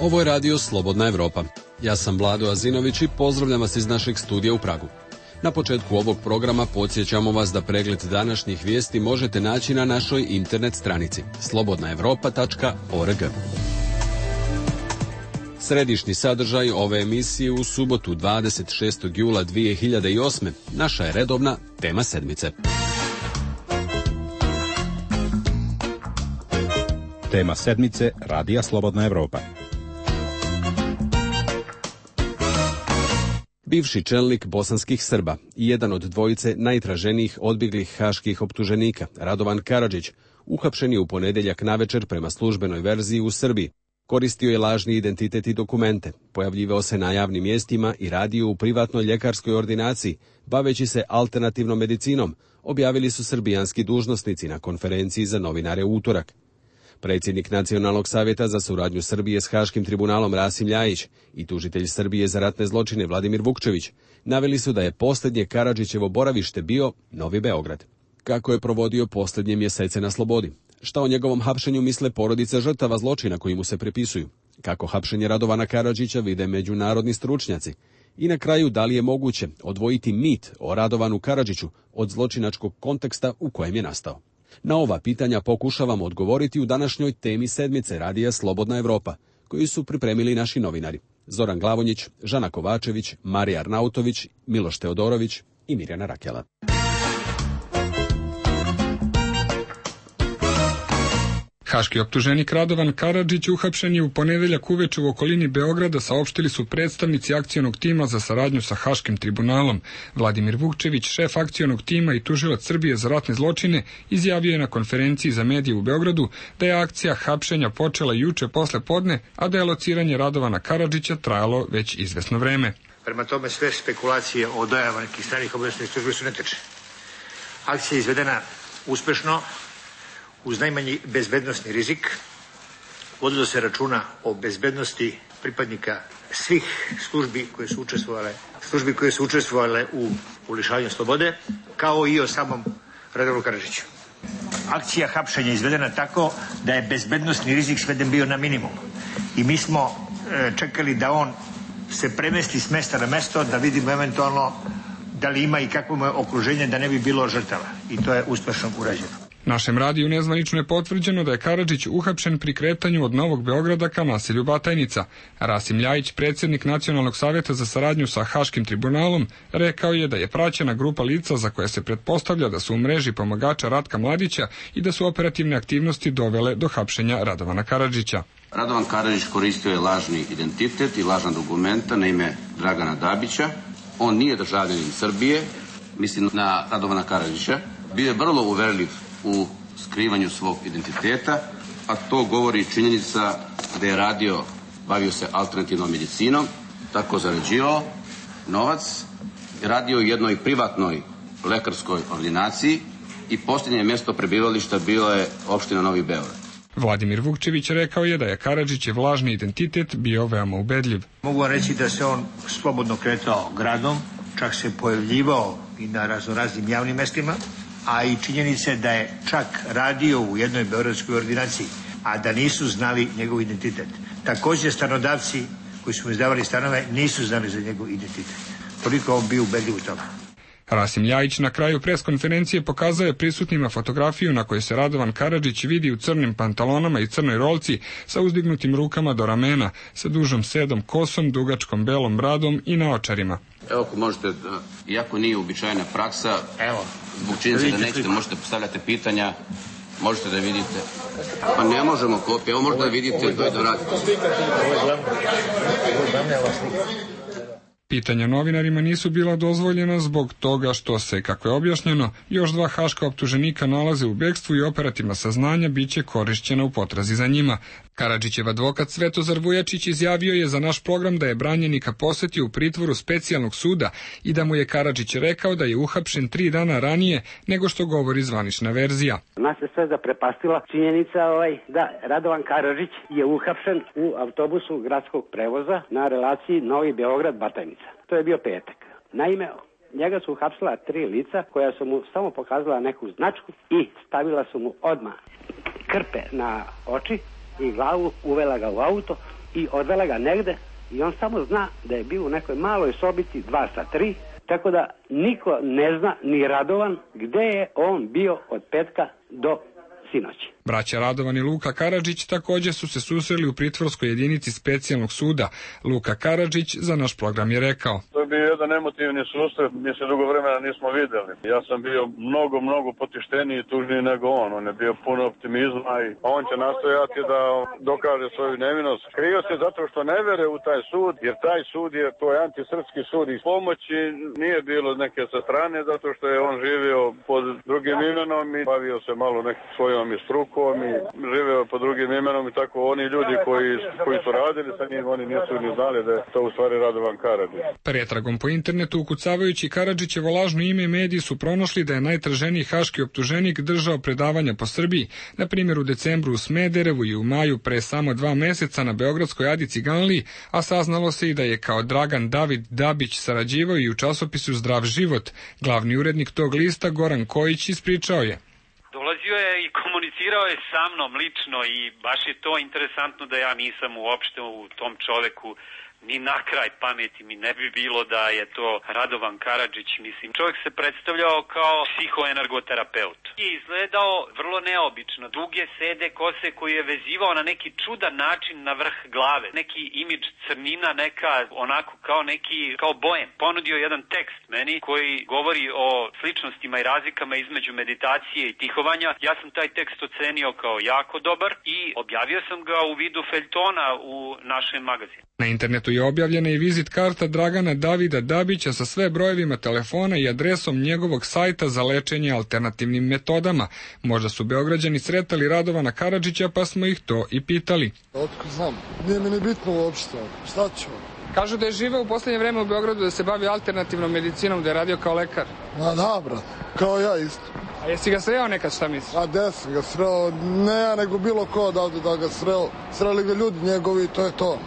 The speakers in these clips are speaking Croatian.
Ovo je radio Slobodna Evropa. Ja sam Vlado Azinović i pozdravljam vas iz našeg studija u Pragu. Na početku ovog programa podsjećamo vas da pregled današnjih vijesti možete naći na našoj internet stranici slobodnaevropa.org. Središnji sadržaj ove emisije u subotu 26. jula 2008. naša je redovna tema sedmice. Tema sedmice Radija Slobodna Evropa. Bivši čelnik bosanskih Srba i jedan od dvojice najtraženijih odbjeglih haških optuženika, Radovan Karadžić, uhapšen je u ponedjeljak navečer prema službenoj verziji u Srbiji. Koristio je lažni identitet i dokumente, pojavljivao se na javnim mjestima i radio u privatnoj ljekarskoj ordinaciji, baveći se alternativnom medicinom, objavili su srbijanski dužnosnici na konferenciji za novinare u utorak. Predsjednik Nacionalnog savjeta za suradnju Srbije s Haškim tribunalom Rasim Ljajić i tužitelj Srbije za ratne zločine Vladimir Vukčević naveli su da je posljednje Karadžićevo boravište bio Novi Beograd. Kako je provodio posljednje mjesece na slobodi? Šta o njegovom hapšenju misle porodice žrtava zločina koji mu se pripisuju? Kako hapšenje Radovana Karadžića vide međunarodni stručnjaci? I na kraju, da li je moguće odvojiti mit o Radovanu Karadžiću od zločinačkog konteksta u kojem je nastao? Na ova pitanja pokušavamo odgovoriti u današnjoj temi sedmice Radija Slobodna Evropa, koju su pripremili naši novinari Zoran Glavonjić, Žana Kovačević, Marija Arnautović, Miloš Teodorović i Mirjana Rakela. Haški optuženik Radovan Karadžić uhapšen je u ponedjeljak uveče u okolini Beograda, saopštili su predstavnici akcionog tima za saradnju sa Haškim tribunalom. Vladimir Vukčević, šef akcionog tima i tužilac Srbije za ratne zločine, izjavio je na konferenciji za medije u Beogradu da je akcija hapšenja počela juče posle podne, a da je lociranje Radovana Karadžića trajalo već izvesno vreme. Prema tome sve spekulacije o dojavama nekih stranih obaveštajnih službi su netačne. Akcija je izvedena uspešno, uz najmanji bezbednosni rizik. Vodilo se računa o bezbednosti pripadnika svih službi koje su učestvovale u lišavanju slobode, kao i o samom Radovanu Karadžiću. Akcija hapšenja je izvedena tako da je bezbednosni rizik sveden bio na minimum. I mi smo čekali da on se premesti s mesta na mesto, da vidimo eventualno da li ima i kakvo mu je okruženje, da ne bi bilo žrtava. I to je uspešno urađeno. Našem radiju nezvanično je potvrđeno da je Karadžić uhapšen pri kretanju od Novog Beograda ka naselju Batajnica. Rasim Ljajić, predsjednik Nacionalnog savjeta za saradnju sa Haškim tribunalom, rekao je da je praćena grupa lica za koje se pretpostavlja da su u mreži pomagača Ratka Mladića i da su operativne aktivnosti dovele do hapšenja Radovana Karadžića. Radovan Karadžić koristio je lažni identitet i lažna dokumenta na ime Dragana Dabića. On nije državljanin Srbije, mislim na Radovana Karadžića. Bio je vrlo uverljiv u skrivanju svog identiteta, a to govori činjenica da je bavio se alternativnom medicinom, tako zarađivao novac, radio u jednoj privatnoj lekarskoj ordinaciji i posljednje mjesto prebivališta bilo je opština Novi Beograd. Vladimir Vukčević rekao je da je Karadžićev lažni identitet bio veoma ubedljiv. Mogu vam reći da se on slobodno kretao gradom, čak se pojavljivao i na raznoraznim javnim mestima, a i činjenice da je čak radio u jednoj beogradskoj ordinaciji, a da nisu znali njegov identitet. Također stanodavci koji su mu izdavali stanove nisu znali za njegov identitet. Toliko on bio ubedljiv u tome. Rasim Ljajić na kraju preskonferencije pokazao je prisutnima fotografiju na kojoj se Radovan Karadžić vidi u crnim pantalonama i crnoj rolci sa uzdignutim rukama do ramena, sa dužom sedom kosom, dugačkom belom bradom i naočarima. Evo, ako možete, iako nije uobičajena praksa, zbog činjenice da nećete, možete postavljati pitanja, možete da vidite. Pa ne možemo kopije, evo možete da vidite, da radite. Pitanja novinarima nisu bila dozvoljena zbog toga što se, kako je objašnjeno, još dva haška optuženika nalaze u bekstvu i operativna saznanja biće korišćena u potrazi za njima. Karadžićev advokat Svetozar Vujačić izjavio je za naš program da je branjenika posjetio u pritvoru specijalnog suda i da mu je Karadžić rekao da je uhapšen 3 dana ranije nego što govori zvanična verzija. Nas je sve zaprepastila činjenica da Radovan Karadžić je uhapšen u autobusu gradskog prevoza na relaciji Novi Beograd-Batajnica. To je bio petak. Naime, njega su uhapsila 3 lica koja su mu samo pokazala neku značku i stavila su mu odmah krpe na oči i glavu, uvela ga u auto i odvela ga negde i on samo zna da je bio u nekoj maloj sobici 2-3, tako da niko ne zna, ni Radovan, gde je on bio od petka do sinoći. Braća Radovan i Luka Karadžić također su se susreli u pritvorskoj jedinici specijalnog suda. Luka Karadžić za naš program je rekao: To je bio jedan emotivni susret, mi se dugo vremena nismo videli. Ja sam bio mnogo potišteniji i tužniji nego on je bio puno optimizma i on će nastojati da dokaže svoju nevinost. Krio se zato što ne vere u taj sud, jer taj sud to je antisrpski sud i pomoći nije bilo neke sa strane, zato što je on živio pod drugim imenom i bavio se malo nekim svojom i strukom i živeo pod drugim imenom i tako oni ljudi koji su radili sa njim, oni nisu ni znali da je to u stvari Radovan Karadžić. Pretragom po internetu ukucavajući Karadžićevo lažno ime, mediji su pronašli da je najtraženiji haški optuženik držao predavanja po Srbiji, na primjer u decembru u Smederevu i u maju pre samo 2 meseca na beogradskoj Adi Ciganliji, a saznalo se i da je kao Dragan David Dabić sarađivao i u časopisu Zdrav život. Glavni urednik tog lista Goran Kojić ispričao je: Dolazio je i komunicirao je sa mnom lično i baš je to interesantno da ja nisam uopšte u tom čoveku ni na kraj pameti mi ne bi bilo da je to Radovan Karadžić. Mislim, čovjek se predstavljao kao psihoenergoterapeut. Je izgledao vrlo neobično. Duge sede kose koji je vezivao na neki čudan način na vrh glave. Neki imidž crnina, neka onako kao bojem. Ponudio jedan tekst meni koji govori o sličnostima i razlikama između meditacije i tihovanja. Ja sam taj tekst ocenio kao jako dobar i objavio sam ga u vidu feljtona u našem magazinu. Na internetu je objavljena i vizit karta Dragana Davida Dabića sa sve brojevima telefona i adresom njegovog sajta za lečenje alternativnim metodama. Možda su Beograđani sretali Radovana Karadžića pa smo ih to i pitali. Otko znam, nije mi ni bitno uopšte, šta ću? Kažu da je živeo u posljednje vreme u Beogradu, da se bavi alternativnom medicinom, da je radio kao lekar. Ma da, brat, kao ja isto. A jesi ga sreo nekad, šta misliš? A gde sam ga sreo, ne ja nego bilo ko odavde da ga sreo. Sreli ga ljudi njegovi i to je to.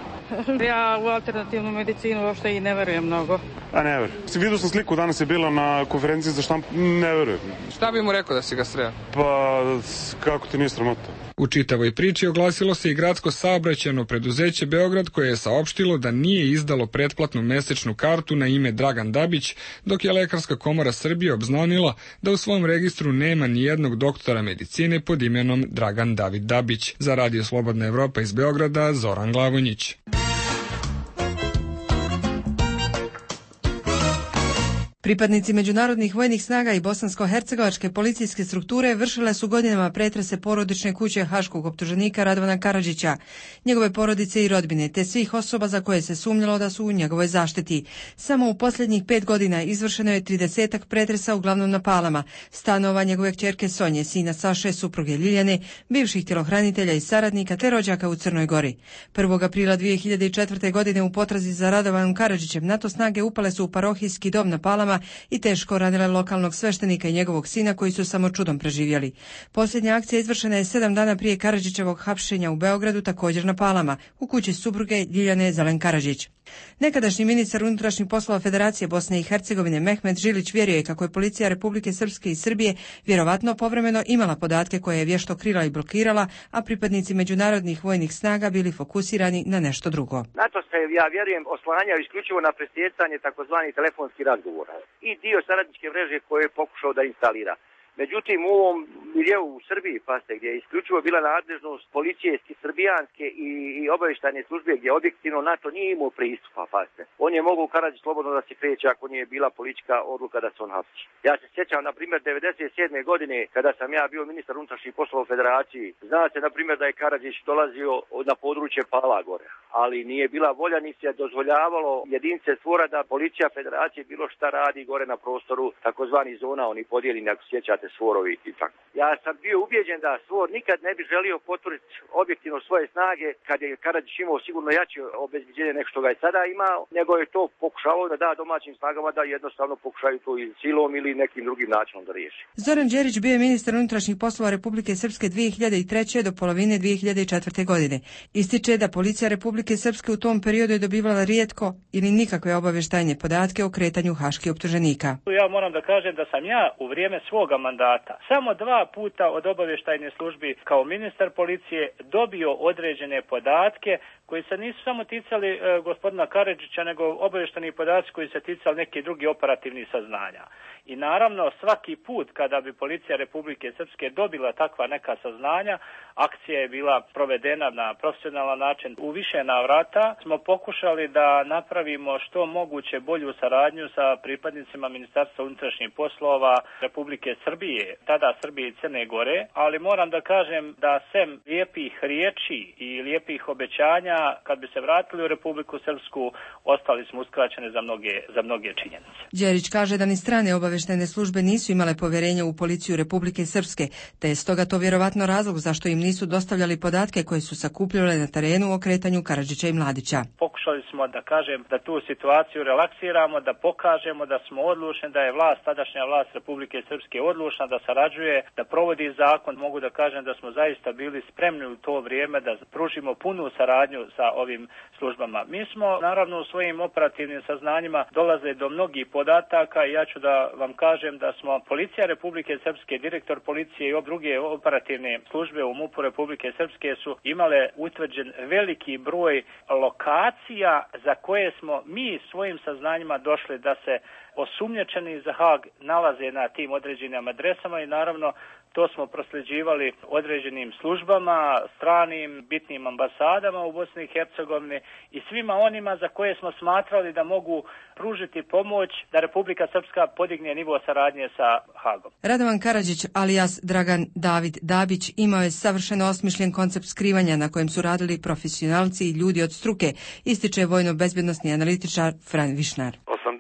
Ja u alternativnu medicinu uopšte i ne verujem mnogo. A ne verujem. Vidio sam sliku, danas je bila na konferenciji za štampu, ne verujem. Šta bi mu rekao da si ga sreo? Pa, kako ti nije sramota? U čitavoj priči oglasilo se i gradsko saobraćajno preduzeće Beograd koje je saopštilo da nije izdalo pretplatnu mesečnu kartu na ime Dragan Dabić, dok je Lekarska komora Srbije obznanila da u svom registru nema ni jednog doktora medicine pod imenom Dragan David Dabić. Za Radio Slobodna Evropa iz Beograda, Zoran Glavonjić. Pripadnici međunarodnih vojnih snaga i bosansko-hercegovačke policijske strukture vršile su godinama pretrese porodične kuće haškog optuženika Radovana Karadžića, njegove porodice i rodbine, te svih osoba za koje se sumnjalo da su u njegovoj zaštiti. Samo u posljednjih 5 godina izvršeno je 30 pretresa, uglavnom na Palama, stanova njegove kćerke Sonje, sina Saše, supruge Ljiljane, bivših tjelohranitelja i saradnika te rođaka u Crnoj Gori. 1. aprila 2004. godine u potrazi za Radovanom Karadžićem NATO snage upale su u parohijski dom na Palama i teško ranile lokalnog sveštenika i njegovog sina koji su samo čudom preživjeli. Posljednja akcija izvršena je 7 dana prije Karadžićevog hapšenja u Beogradu, također na Palama, u kući supruge Ljiljane Zelen Karadžić. Nekadašnji ministar unutrašnjih poslova Federacije Bosne i Hercegovine Mehmet Žilić vjeruje kako je policija Republike Srpske i Srbije vjerovatno povremeno imala podatke koje je vješto krila i blokirala, a pripadnici međunarodnih vojnih snaga bili fokusirani na nešto drugo. NATO se, ja vjerujem, oslanjao isključivo na presjecanje takozvanih telefonskih razgovora i dio saradničke mreže koje je pokušao da instalira. Međutim, u ovom miljeu u Srbiji, paste, gdje je isključivo bila nadležnost policije srbijanske i obavještajne službe, gdje objektivno NATO nije imao pristupa, paste. On je mogao u Karadžić slobodno da se kreće ako nije bila politička odluka da se on hapsi. Ja se sjećam, na primjer, 97. godine, kada sam ja bio ministar unutrašnjih poslova u Federaciji, zna se, na primjer, da je Karadžić dolazio na područje Palagore, ali nije bila volja ni se dozvoljavalo jedinice stvora da policija Federacije bilo šta radi gore na prostoru takozvani zona, oni podijeljeni, ako sjećate, svorovi i tako. Ja sam bio ubijeđen da svor nikad ne bi želio potvrditi objektivno svoje snage kad je Karadžić imao sigurno jače obezbeđenje nego što ga je sada imao, nego je to pokušavao da da domaćim snagama da jednostavno pokušaju to i silom ili nekim drugim načinom da riješi. Zoran Đerić bio je ministar unutrašnjih poslova Republike Srpske 2003. do polovine 2004. godine. Ističe da policija Republike Srpske u tom periodu je dobivala rijetko ili nikakve obavještajne podatke o kretanju haških optuženika. Ja moram da kažem da sam ja u vrijeme svoga mandata samo 2 puta od obavještajne službi kao ministar policije dobio određene podatke koji se nisu samo ticali gospodina Karadžića, nego obavještajni podaci koji se ticali neki drugi operativni saznanja. I naravno svaki put kada bi policija Republike Srpske dobila takva neka saznanja, akcija je bila provedena na profesionalan način. U više navrata smo pokušali da napravimo što moguće bolju saradnju sa pripadnicima Ministarstva unutrašnjih poslova Republike Srbije, tada Srbije i Crne Gore, ali moram da kažem da sem lijepih riječi i lijepih obećanja, kad bi se vratili u Republiku Srpsku, ostali smo uskraćeni za mnoge činjenice. Đerić kaže da ni strane obavještajne službe nisu imale povjerenja u policiju Republike Srpske, te je stoga to vjerovatno razlog zašto im nisu dostavljali podatke koje su sakupljale na terenu o kretanju Karadžića i Mladića. Pokušali smo da kažem da tu situaciju relaksiramo, da pokažemo da smo odlučni, da je tadašnja vlast Republike Srpske odlučna, da sarađuje, da provodi zakon. Mogu da kažem da smo zaista bili spremni u to vrijeme da pružimo punu saradnju sa ovim službama. Mi smo naravno u svojim operativnim saznanjima dolaze do mnogih podataka i ja ću da vam kažem da smo policija Republike Srpske, direktor policije i druge operativne službe u MUP-u Republike Srpske su imale utvrđen veliki broj lokacija za koje smo mi svojim saznanjima došli da se osumnjičeni za Hag nalaze na tim određenim adresama i naravno to smo prosljeđivali određenim službama, stranim, bitnim ambasadama u Bosni i Hercegovini i svima onima za koje smo smatrali da mogu pružiti pomoć da Republika Srpska podigne nivo saradnje sa Hagom. Radovan Karadžić alias Dragan David Dabić imao je savršeno osmišljen koncept skrivanja na kojem su radili profesionalci i ljudi od struke, ističe vojno-bezbjednosni analitičar Fran Višnar.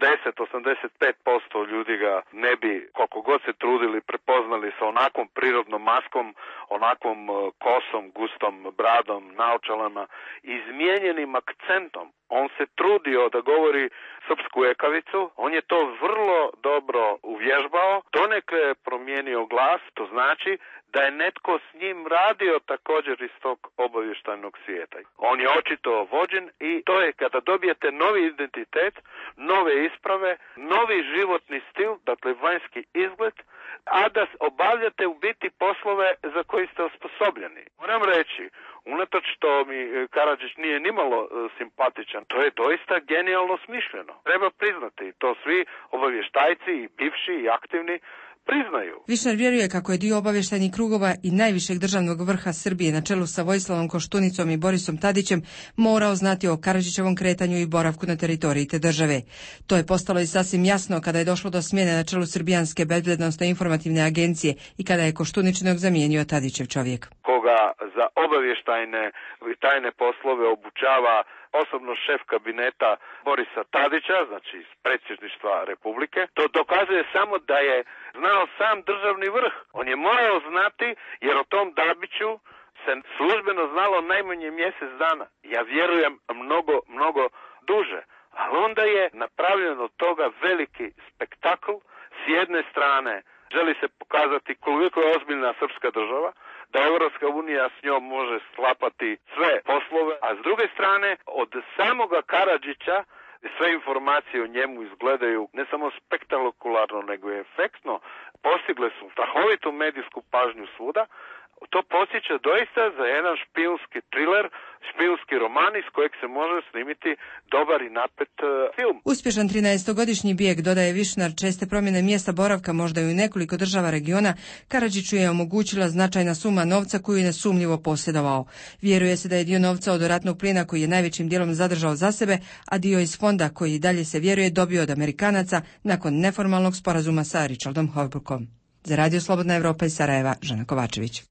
80-85% ljudi ga ne bi, koliko god se trudili, prepoznali sa onakvom prirodnom maskom, onakvom kosom, gustom bradom, naočalama, izmijenjenim akcentom. On se trudio da govori srpsku ekavicu, on je to vrlo dobro uvježbao, donekle je promijenio glas, to znači da je netko s njim radio također iz tog obavještajnog svijeta. On je očito vođen i to je kada dobijete novi identitet, nove isprave, novi životni stil, dakle vanjski izgled, a da obavljate u biti poslove za koji ste osposobljeni. Moram reći, unatoč što mi Karadžić nije nimalo simpatičan, to je doista genijalno smišljeno. Treba priznati, to svi obavještajci i bivši i aktivni priznaju. Višnar vjeruje kako je dio obavještajnih krugova i najvišeg državnog vrha Srbije na čelu sa Vojislavom Koštunicom i Borisom Tadićem morao znati o Karadžićevom kretanju i boravku na teritoriji te države. To je postalo i sasvim jasno kada je došlo do smjene na čelu Srbijanske bezbjednosno informativne agencije i kada je Koštuničinog zamijenio Tadićev čovjek. Koga za obavještajne i tajne poslove obučava osobno šef kabineta Borisa Tadića, znači iz predsjedništva Republike, to dokazuje samo da je znao sam državni vrh. On je morao znati jer o tom Dabiću se službeno znalo najmanje mjesec dana. Ja vjerujem mnogo duže. Ali onda je napravljen od toga veliki spektakl. S jedne strane želi se pokazati koliko je ozbiljna srpska država, da Europska unija s njom može sklapati sve poslove, a s druge strane od samoga Karadžića sve informacije o njemu izgledaju ne samo spektakularno, nego i efektno, postigle su strahovitu medijsku pažnju svuda. To podsjeća doista za jedan špijunski thriller, špijunski roman iz kojeg se može snimiti dobar i napet film. Uspješan 13-godišnji bijeg, dodaje Višnar, česte promjene mjesta boravka možda i u nekoliko država regiona, Karadžiću je omogućila značajna suma novca koju je nesumnjivo posjedovao. Vjeruje se da je dio novca od ratnog plina koji je najvećim dijelom zadržao za sebe, a dio iz fonda koji dalje se vjeruje dobio od Amerikanaca nakon neformalnog sporazuma sa Richardom Holbrookom. Za Radio Slobodna Evropa iz Sarajeva, Žana Kovačević.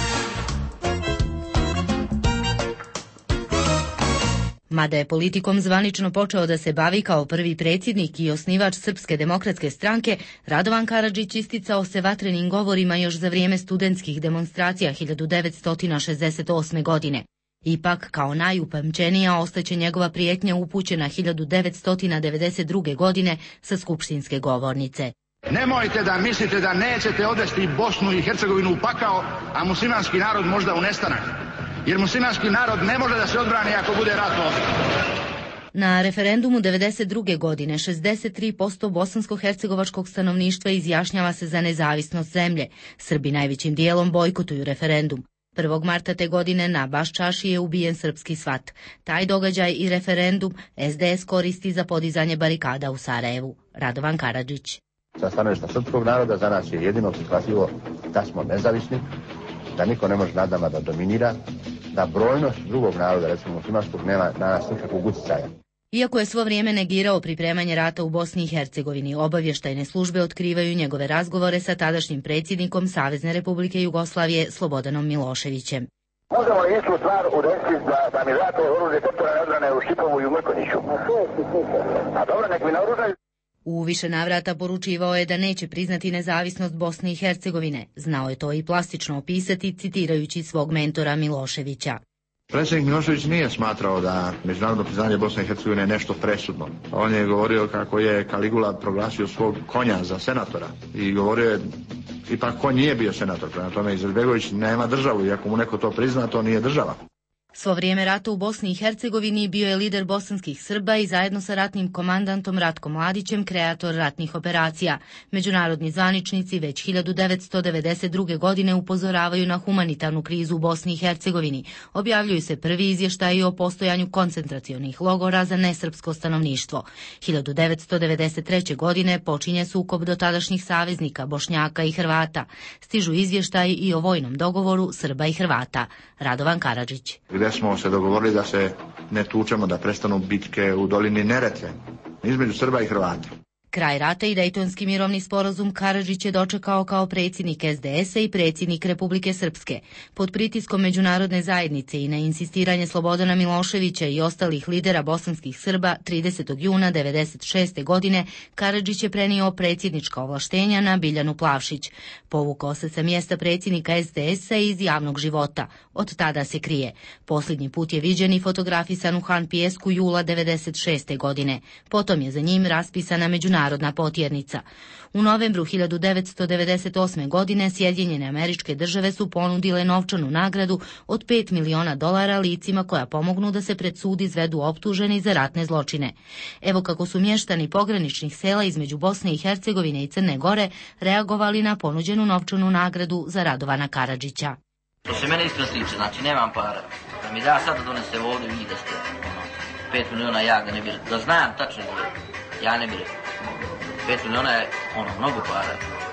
Mada je politikom zvanično počeo da se bavi kao prvi predsjednik i osnivač Srpske demokratske stranke, Radovan Karadžić isticao se vatrenim govorima još za vrijeme studentskih demonstracija 1968. godine. Ipak, kao najupamćenija ostaće njegova prijetnja upućena 1992. godine sa skupštinske govornice. Nemojte da mislite da nećete odvesti Bosnu i Hercegovinu u pakao, a muslimanski narod možda u nestanak. Jer muslimanski narod ne može da se odbrani ako bude rat ovdje. Na referendumu 1992. godine 63% bosansko-hercegovačkog stanovništva izjašnjava se za nezavisnost zemlje. Srbi najvećim dijelom bojkotuju referendum. 1. marta te godine na Baščaši je ubijen srpski svat. Taj događaj i referendum SDS koristi za podizanje barikada u Sarajevu. Radovan Karadžić. Sa stanovišta srpskog naroda za nas je jedino prihvatljivo da smo nezavisni, da niko ne može nad nama da dominira, da brojnost drugog naroda, recimo muslimanskog, nema na nas nikakvog utjecaja. Iako je svo vrijeme negirao pripremanje rata u Bosni i Hercegovini, obavještajne službe otkrivaju njegove razgovore sa tadašnjim predsjednikom Savezne Republike Jugoslavije Slobodanom Miloševićem. Možemo jednu stvar udesiti da mi date oružje teritorijalne odbrane u Šipovu i u Mrkonjiću. A dobro, nek mi naoružaju. U više navrata poručivao je da neće priznati nezavisnost Bosne i Hercegovine. Znao je to i plastično opisati, citirajući svog mentora Miloševića. Predsjednik Milošević nije smatrao da međunarodno priznanje Bosne i Hercegovine je nešto presudno. On je govorio kako je Kaligula proglasio svog konja za senatora i govorio je ipak konj nije bio senator, prema tome Izetbegović nema državu, iako mu neko to prizna, to nije država. Svo vrijeme rata u Bosni i Hercegovini bio je lider bosanskih Srba i zajedno sa ratnim komandantom Ratkom Mladićem kreator ratnih operacija. Međunarodni zvaničnici već 1992. godine upozoravaju na humanitarnu krizu u Bosni i Hercegovini. Objavljuju se prvi izvještaji o postojanju koncentracionih logora za nesrpsko stanovništvo. 1993. godine počinje sukob dotadašnjih saveznika Bošnjaka i Hrvata. Stižu izvještaji i o vojnom dogovoru Srba i Hrvata. Radovan Karadžić. Gdje smo se dogovorili da se ne tučemo, da prestanu bitke u dolini Neretve između Srba i Hrvata. Kraj rata i Dejtonski mirovni sporazum Karadžić je dočekao kao predsjednik SDS-a i predsjednik Republike Srpske. Pod pritiskom međunarodne zajednice i na insistiranje Slobodana Miloševića i ostalih lidera bosanskih Srba 30. juna 1996. godine Karadžić je prenio predsjednička ovlaštenja na Biljanu Plavšić. Povukao se sa mjesta predsjednika SDS-a iz javnog života. Od tada se krije. Posljednji put je viđen i fotografisan u Han Pijesku jula 1996. godine. Potom je za njim raspisana međunarodna potjernica. U novembru 1998. godine Sjedinjene Američke Države su ponudile novčanu nagradu od $5 miliona licima koja pomognu da se pred sud izvedu optuženi za ratne zločine. Evo kako su mještani pograničnih sela između Bosne i Hercegovine i Crne Gore reagovali na ponuđenu novčanu nagradu za Radovana Karadžića. To se mene iskreno tiče, znači nemam para. Da mi da sada donese ovdje vi da ste 5 miliona ja ga ne bi, da znam tačno ja ne bi rekao. 5 miliona je mnogo para.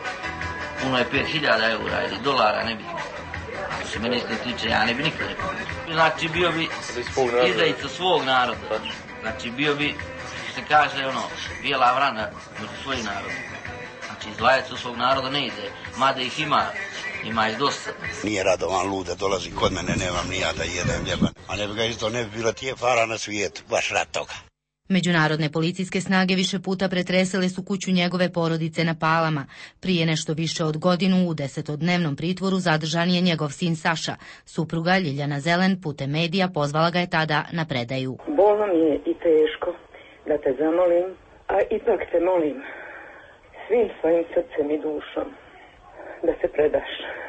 Puno je 5.000 eura ili dolara, ne bi. Što se mene iskreno tiče, ja ne bi nikad rekao. Znači bio bi izdajica svog naroda. Znači bio bi, što se kaže, bijela vrana među svojim narodom. Znači izdvajac svog naroda ne ide, mada ih ima ih dosta. Nije Radovan lud da dolazi kod mene, nemam ni ja da jedem ljeban. A ne bi ga isto, ne bi bilo tije para na svijetu, baš rad toga. Međunarodne policijske snage više puta pretresele su kuću njegove porodice na Palama. Prije nešto više od godinu u 10-dnevnom pritvoru zadržan je njegov sin Saša. Supruga Ljiljana Zelen putem medija pozvala ga je tada na predaju. Bolno mi je i teško da te zamolim, a ipak te molim svim svojim srcem i dušom da se predaš.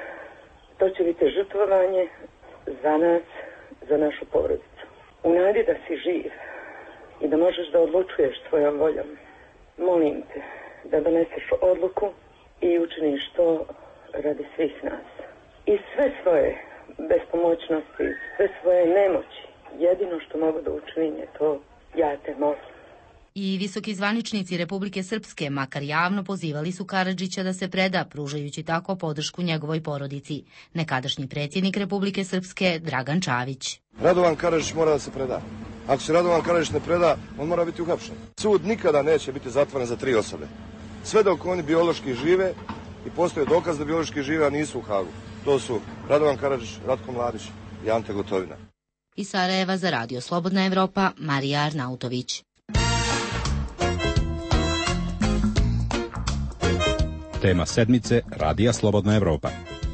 To će biti žrtvovanje za nas, za našu porodicu. U nadi da si živ i da možeš da odlučuješ svojom voljom. Molim te da doneseš odluku i učiniš to radi svih nas. I sve svoje bespomoćnosti, sve svoje nemoći, jedino što mogu da učinim je to, ja te molim. I visoki zvaničnici Republike Srpske, makar javno, pozivali su Karadžića da se preda, pružajući tako podršku njegovoj porodici. Nekadašnji predsjednik Republike Srpske, Dragan Čavić. Radovan Karadžić mora da se preda. Ako se Radovan Karadžić ne preda, on mora biti uhapšen. Sud nikada neće biti zatvoren za 3 osobe. Sve dok oni biološki žive i postoje dokaz da biološki žive, a nisu u Hagu. To su Radovan Karadžić, Ratko Mladić i Ante Gotovina. Iz Sarajeva za Radio Slobodna Evropa, Marija Arnautović. Tema sedmice Radija Slobodna Evropa.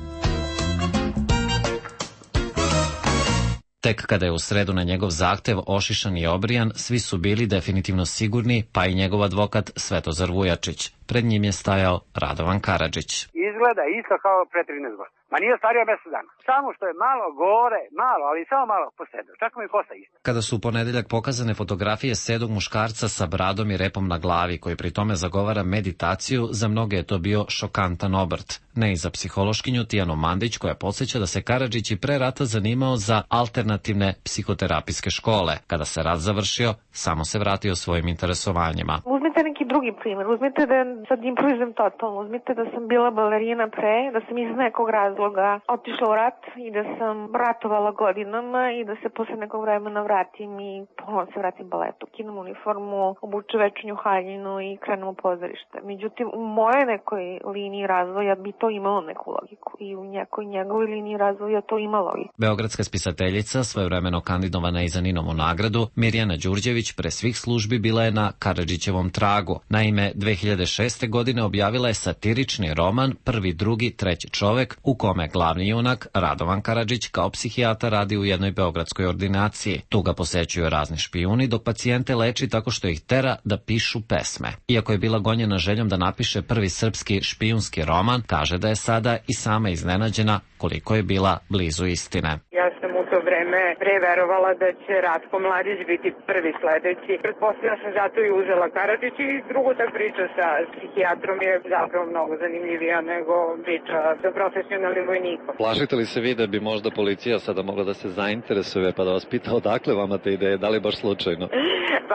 Tek kada je u sredu na njegov zahtev ošišan i obrijan, svi su bili definitivno sigurni, pa i njegov advokat Svetozar Vujačić. Pred njim je stajao Radovan Karadžić. Izgleda isto kao pre 13 godina. Ma nije starija mjesec dana. Samo što je malo gore, malo, ali samo malo posedao. Čak mi kosa isto. Kada su u ponedeljak pokazane fotografije sedog muškarca sa bradom i repom na glavi, koji pri tome zagovara meditaciju, za mnoge je to bio šokantan obrt. Ne i za psihološkinju Tijanu Mandić, koja podsjeća da se Karadžić i pre rata zanimao za alternativne psihoterapijske škole. Kada se rat završio, samo se vratio svojim interesovanjima. Uzmite neki drugi primjer, uzmite da sad improvizujem totalno, uzmite da sam bila balerina pre, da sam iz nekog razloga otišla u rat i da sam ratovala godinama i da se posle nekog vremena vratim i ponovno se vratim baletu, kinem uniformu, obuče večernju haljinu i krenem u pozorište. Međutim, u mojoj nekoj liniji razvoja bi to imalo neku logiku i u nekoj njegovoj liniji razvoja to ima logiku. Beogradska spisateljica, svojevremeno kandidovana i za Ninovu nagradu, Mirjana Đurđević pre svih službi bila je na Karadžićevom tragu. Naime, 2006. godine objavila je satirični roman Prvi, drugi, treći čovek, u kome glavni junak Radovan Karadžić kao psihijatar radi u jednoj beogradskoj ordinaciji. Tu ga posećuju razni špijuni, dok pacijente leči tako što ih tera da pišu pesme. Iako je bila gonjena željom da napiše prvi srpski špijunski roman, kaže da je sada i sama iznenađena koliko je bila blizu istine. Ja sam u to vreme preverovala da će Ratko Mladić biti prvi sledeći. Pretpostavljala sam zato i uzela Karadžić i drugo ta priča sa psihijatrom je zapravo mnogo zanimljivija nego priča sa profesionalnim vojnikom. Plašite li se vi da bi možda policija sada mogla da se zainteresuje pa da vas pita odakle vama te ideje, da li baš slučajno? Pa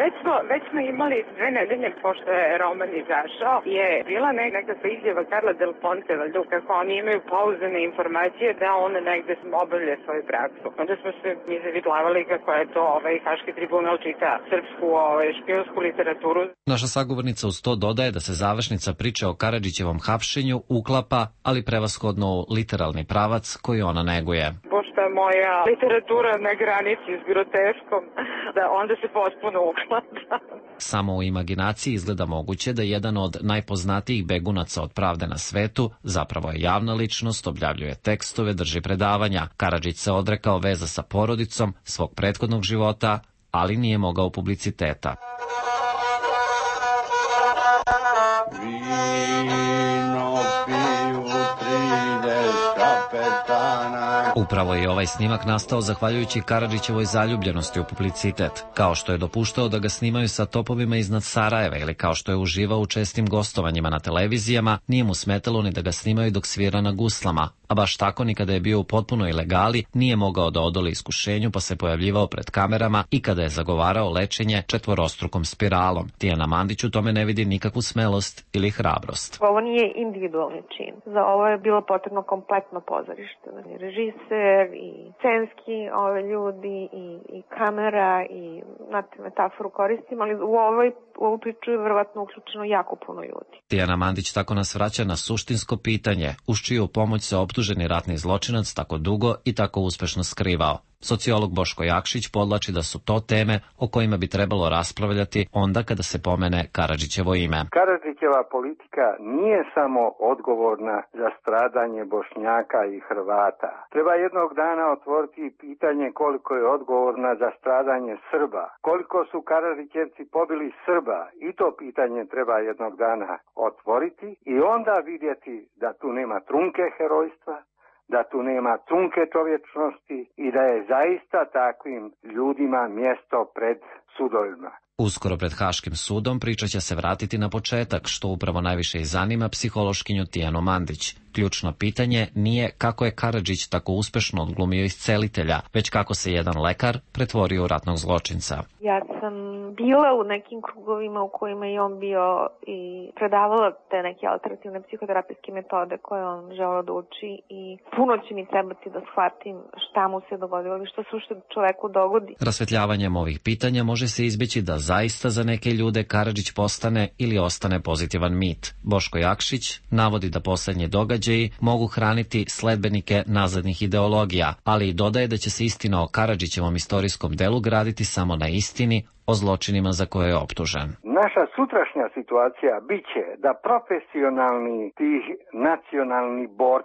već smo imali 2 nedelje pošto je roman izašao, je bila nekakva izjava Karla Del Ponte, valjda kako oni imaju pouzdane informacije da on negde obavlja svoju praksu. Onda smo se mi zavidlavali kako je to Haški tribunal čita srpsku špijunsku literaturu. Naša sagovornica uz to dodaje da se završnica priče o Karadžićevom hapšenju uklapa, ali prevashodno u literalni pravac koji ona neguje. Pošto je moja literatura na granici s groteskom, da onda se potpuno uklapa. Samo u imaginaciji izgleda moguće da jedan od najpoznatijih begunaca od pravde na svetu zapravo je javna ličnost, objavljuje tekstove, drži predavanja. Karadžić se odrekao veza sa porodicom, svog prethodnog života, ali nije mogao publiciteta. Upravo je ovaj snimak nastao zahvaljujući Karadžićevoj zaljubljenosti u publicitet. Kao što je dopuštao da ga snimaju sa topovima iznad Sarajeva ili kao što je uživao u čestim gostovanjima na televizijama, nije mu smetalo ni da ga snimaju dok svira na guslama. A baš tako ni kada je bio u potpunoj ilegali, nije mogao da odoli iskušenju pa se pojavljivao pred kamerama i kada je zagovarao lečenje četvorostrukom spiralom. Tijana Mandić u tome ne vidi nikakvu smelost ili hrabrost. Ovo nije individualni čin. Za ovo je bilo potrebno kompletno pozorište. Režiser i scenski ljudi i kamera i metaforu koristim, ali u ovu priču je verovatno uključeno jako puno ljudi. Tijana Mandić tako nas vraća na suštinsko pitanje, uz čiju pomoć se optuženi ratni zločinac tako dugo i tako uspešno skrivao. Sociolog Boško Jakšić podlači da su to teme o kojima bi trebalo raspravljati onda kada se pomene Karadžićevo ime. Karadžićeva politika nije samo odgovorna za stradanje Bošnjaka i Hrvata. Treba jednog dana otvoriti pitanje koliko je odgovorna za stradanje Srba. Koliko su Karadžićevci pobili Srba, i to pitanje treba jednog dana otvoriti i onda vidjeti da tu nema trunke herojstva, da tu nema trunke čovječnosti i da je zaista takvim ljudima mjesto pred sudovima. Uskoro pred Haškim sudom priča će se vratiti na početak, što upravo najviše i zanima psihološkinju Tijanu Mandić. Ključno pitanje nije kako je Karadžić tako uspešno odglumio iscelitelja, već kako se jedan lekar pretvorio u ratnog zločinca. Ja sam bila u nekim krugovima u kojima je on bio i predavala te neke alternativne psihoterapijske metode koje on želeo da uči i puno će mi trebati da shvatim šta mu se dogodilo ili što se uopšte čoveku dogodi. Rasvetljavanjem ovih pitanja može se izbjeći da zaista za neke ljude Karadžić postane ili ostane pozitivan mit. Boško Jakšić navodi da poslednji događaji mogu hraniti sledbenike nazadnih ideologija, ali i dodaje da će se istina o Karadžićevom istorijskom delu graditi samo na istini o zločinima za koje je optužen. Naša sutrašnja situacija biće da profesionalni tih nacionalni borci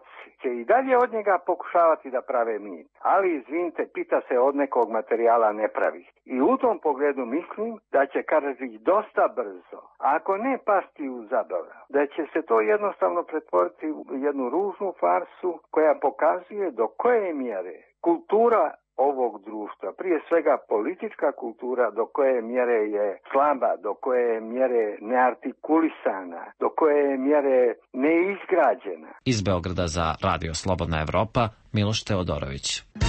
će i dalje od njega pokušavati da prave mit. Ali, izvinite, pita se od nekog materijala ne pravi. I u tom pogledu mislim da će Karadžić dosta brzo, ako ne pasti u zaborav, da će se to jednostavno pretvoriti u jednu ružnu farsu koja pokazuje do koje mjere kultura ovog društva, prije svega politička kultura, do koje mjere je slaba, do koje mjere neartikulisana, do koje mjere neizgrađena. Iz Beograda za Radio Slobodna Evropa, Miloš Teodorović.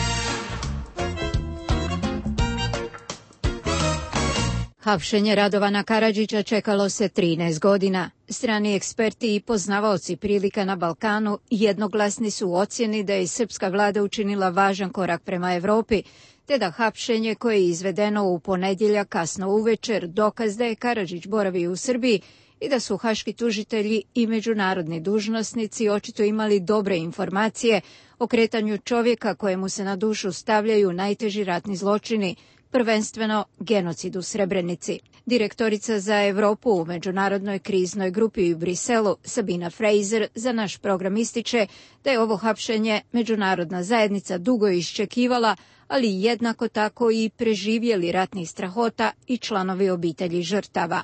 Hapšenje Radovana Karadžića čekalo se 13 godina. Strani eksperti i poznavaoci prilika na Balkanu jednoglasni su u ocjeni da je srpska vlada učinila važan korak prema Evropi, te da hapšenje koje je izvedeno u ponedjeljak kasno uvečer dokaz da je Karadžić boravio u Srbiji i da su haški tužitelji i međunarodni dužnosnici očito imali dobre informacije o kretanju čovjeka kojemu se na dušu stavljaju najteži ratni zločini, prvenstveno genocid u Srebrenici. Direktorica za Evropu u Međunarodnoj kriznoj grupi u Briselu, Sabina Fraser, za naš program ističe da je ovo hapšenje međunarodna zajednica dugo iščekivala, ali jednako tako i preživjeli ratnih strahota i članovi obitelji žrtava.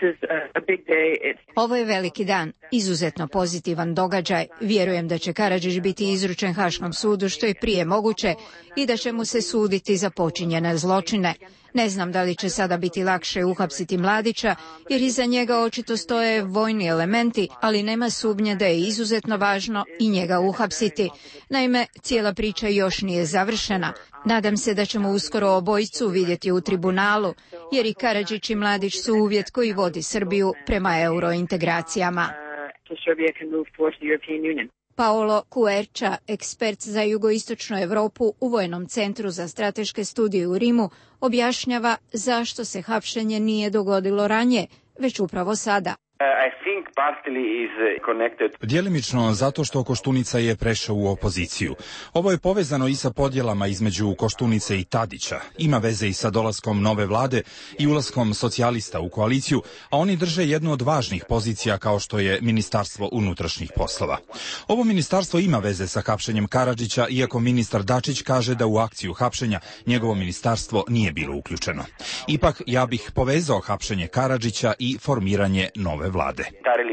Ovo je veliki dan, izuzetno pozitivan događaj. Vjerujem da će Karadžić biti izručen Haškom sudu što je prije moguće i da će mu se suditi za počinjene zločine. Ne znam da li će sada biti lakše uhapsiti Mladića, jer iza njega očito stoje vojni elementi, ali nema sumnje da je izuzetno važno i njega uhapsiti. Naime, cijela priča još nije završena. Nadam se da ćemo uskoro obojicu vidjeti u tribunalu, jer i Karadžić i Mladić su uvjet koji vodi Srbiju prema eurointegracijama. Paolo Kuerča, ekspert za jugoistočnu Europu u Vojnom centru za strateške studije u Rimu, objašnjava zašto se hapšenje nije dogodilo ranije, već upravo sada. Djelimično zato što Koštunica je prešao u opoziciju. Ovo je povezano i sa podjelama između Koštunice i Tadića. Ima veze i sa dolaskom nove vlade i ulaskom socijalista u koaliciju, a oni drže jednu od važnih pozicija kao što je Ministarstvo unutrašnjih poslova. Ovo ministarstvo ima veze sa hapšenjem Karadžića, iako ministar Dačić kaže da u akciju hapšenja njegovo ministarstvo nije bilo uključeno. Ipak, ja bih povezao hapšenje Karadžića i formiranje nove vlade.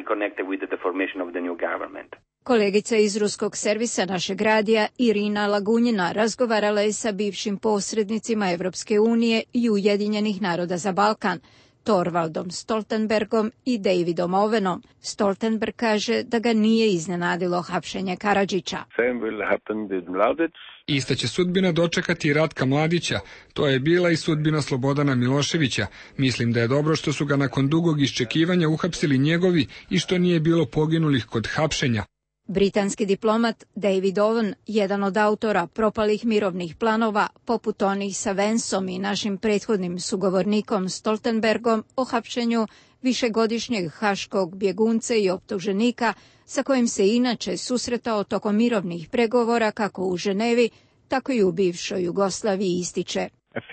Kolegica iz ruskog servisa našeg radija Irina Lagunjina razgovarala je sa bivšim posrednicima Evropske unije i Ujedinjenih naroda za Balkan, Torvaldom Stoltenbergom i Davidom Owenom. Stoltenberg kaže da ga nije iznenadilo hapšenje Karadžića. Ista će sudbina dočekati i Ratka Mladića, to je bila i sudbina Slobodana Miloševića. Mislim da je dobro što su ga nakon dugog iščekivanja uhapsili njegovi i što nije bilo poginulih kod hapšenja. Britanski diplomat David Owen, jedan od autora propalih mirovnih planova, poput onih sa Vensom i našim prethodnim sugovornikom Stoltenbergom o hapšenju višegodišnjeg haškog bjegunca i optuženika, sa kojim se inače susretao tokom mirovnih pregovora kako u Ženevi, tako i u bivšoj Jugoslaviji, ističe.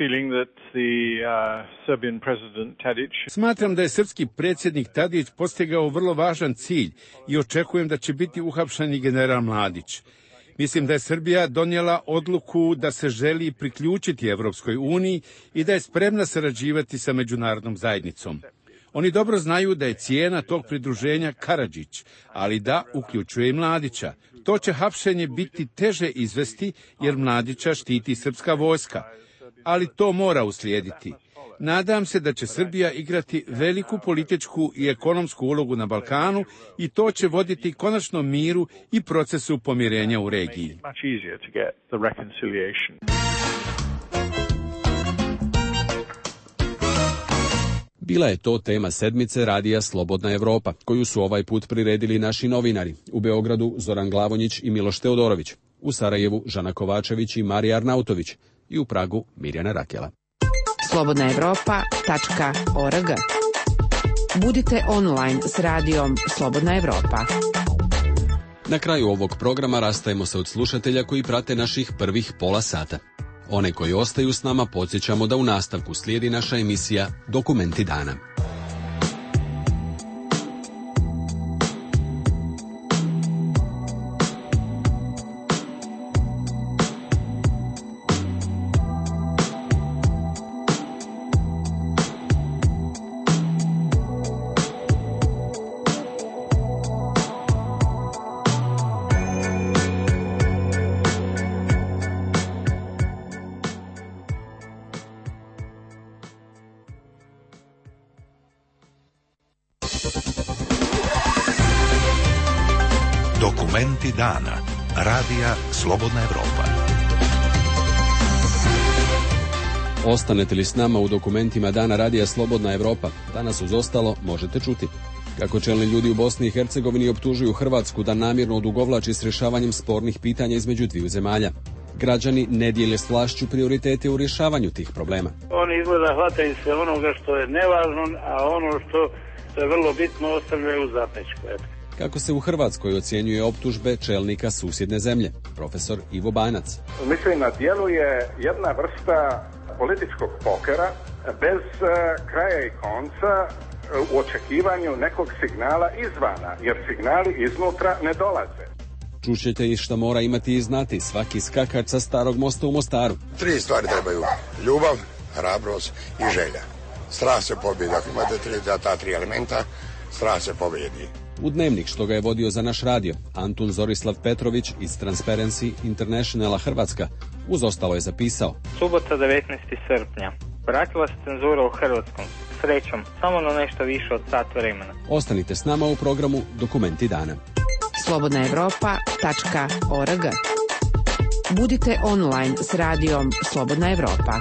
Smatram da je srpski predsjednik Tadić postigao vrlo važan cilj i očekujem da će biti uhapšen i general Mladić. Mislim da je Srbija donijela odluku da se želi priključiti Evropskoj uniji i da je spremna sarađivati sa međunarodnom zajednicom. Oni dobro znaju da je cijena tog pridruženja Karadžić, ali da uključuje i Mladića. To će hapšenje biti teže izvesti jer Mladića štiti srpska vojska, ali to mora uslijediti. Nadam se da će Srbija igrati veliku političku i ekonomsku ulogu na Balkanu i to će voditi konačno miru i procesu pomirenja u regiji. Bila je to tema sedmice radija Slobodna Evropa, koju su ovaj put priredili naši novinari. U Beogradu Zoran Glavonjić i Miloš Teodorović, u Sarajevu Žana Kovačević i Marija Arnautović i u Pragu Mirjana Rakela. slobodnaevropa.org. Budite online s radijom Slobodna Evropa. Na kraju ovog programa rastajemo se od slušatelja koji prate naših prvih pola sata. One koji ostaju s nama podsjećamo da u nastavku slijedi naša emisija Dokumenti dana. Dokumenti dana. Radija Slobodna Evropa. Ostanete li s nama u dokumentima dana Radija Slobodna Evropa? Danas uz ostalo možete čuti kako čelni ljudi u Bosni i Hercegovini optužuju Hrvatsku da namjerno odugovlači s rješavanjem spornih pitanja između dviju zemalja. Građani ne dijele s vlašću prioritete u rješavanju tih problema. Oni izgleda hvataju se onoga što je nevažno, a ono što je vrlo bitno ostavljaju u zapećku. Kako se u Hrvatskoj ocjenjuje optužbe čelnika susjedne zemlje? Profesor Ivo Banac. Mislim, na dijelu je jedna vrsta političkog pokera bez kraja i konca u očekivanju nekog signala izvana, jer signali iznutra ne dolaze. Čućete i što mora imati i znati svaki skakač sa Starog mosta u Mostaru. 3 stvari trebaju: ljubav, hrabrost i želja. Strast se pobjedi. Ako imate ta 3 elementa, strast se pobjedi. U dnevnik što ga je vodio za naš radio Antun Zorislav Petrović iz Transparency Internationala Hrvatska uz ostalo je zapisao: Subota 19. srpnja. Vratila se cenzura u Hrvatskom. Srećom, samo na nešto više od sat vremena. Ostanite s nama u programu Dokumenti dana. slobodnaevropa.org. Budite online s radijom Slobodna Evropa.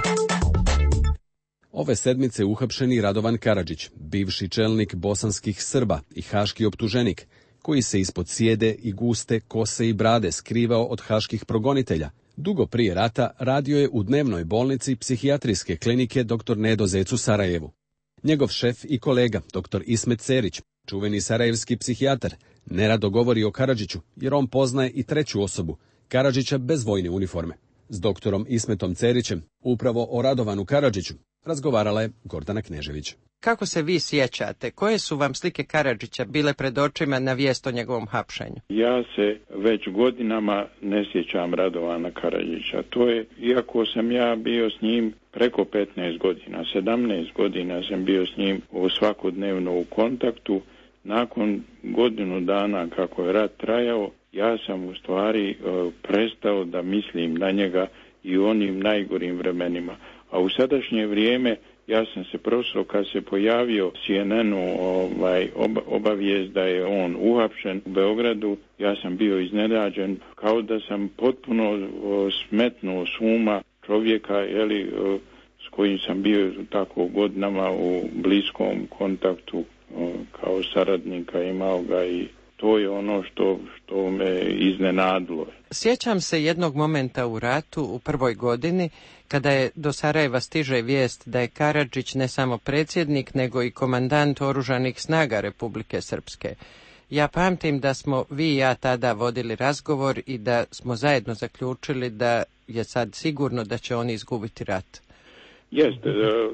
Ove sedmice uhapšeni Radovan Karadžić, bivši čelnik bosanskih Srba i haški optuženik, koji se ispod sjede i guste kose i brade skrivao od haških progonitelja. Dugo prije rata radio je u dnevnoj bolnici psihijatrijske klinike dr. Nedo Zec u Sarajevu. Njegov šef i kolega, dr. Ismet Cerić, čuveni sarajevski psihijatar, nerado govori o Karadžiću jer on poznaje i treću osobu, Karadžića bez vojne uniforme. S doktorom Ismetom Cerićem, upravo o Radovanu Karadžiću, razgovarala je Gordana Knežević. Kako se vi sjećate? Koje su vam slike Karadžića bile pred očima na vijest o njegovom hapšenju? Ja se već godinama ne sjećam Radovana Karadžića. To je, iako sam ja bio s njim preko 15 godina, 17 godina sam bio s njim svakodnevno u kontaktu. Nakon godinu dana kako je rat trajao, ja sam u stvari prestao da mislim na njega i u onim najgorim vremenima. A u sadašnje vrijeme ja sam se prošlo kad se pojavio CNN-u obavijest da je on uhapšen u Beogradu, ja sam bio iznenađen, kao da sam potpuno smetnuo s uma čovjeka, s kojim sam bio tako godinama u bliskom kontaktu kao saradnika, imao ga i to je ono što me iznenadilo. Sjećam se jednog momenta u ratu u prvoj godini kada je do Sarajeva stiže vijest da je Karadžić ne samo predsjednik nego i komandant oružanih snaga Republike Srpske. Ja pamtim da smo vi i ja tada vodili razgovor i da smo zajedno zaključili da je sad sigurno da će oni izgubiti rat. Jeste,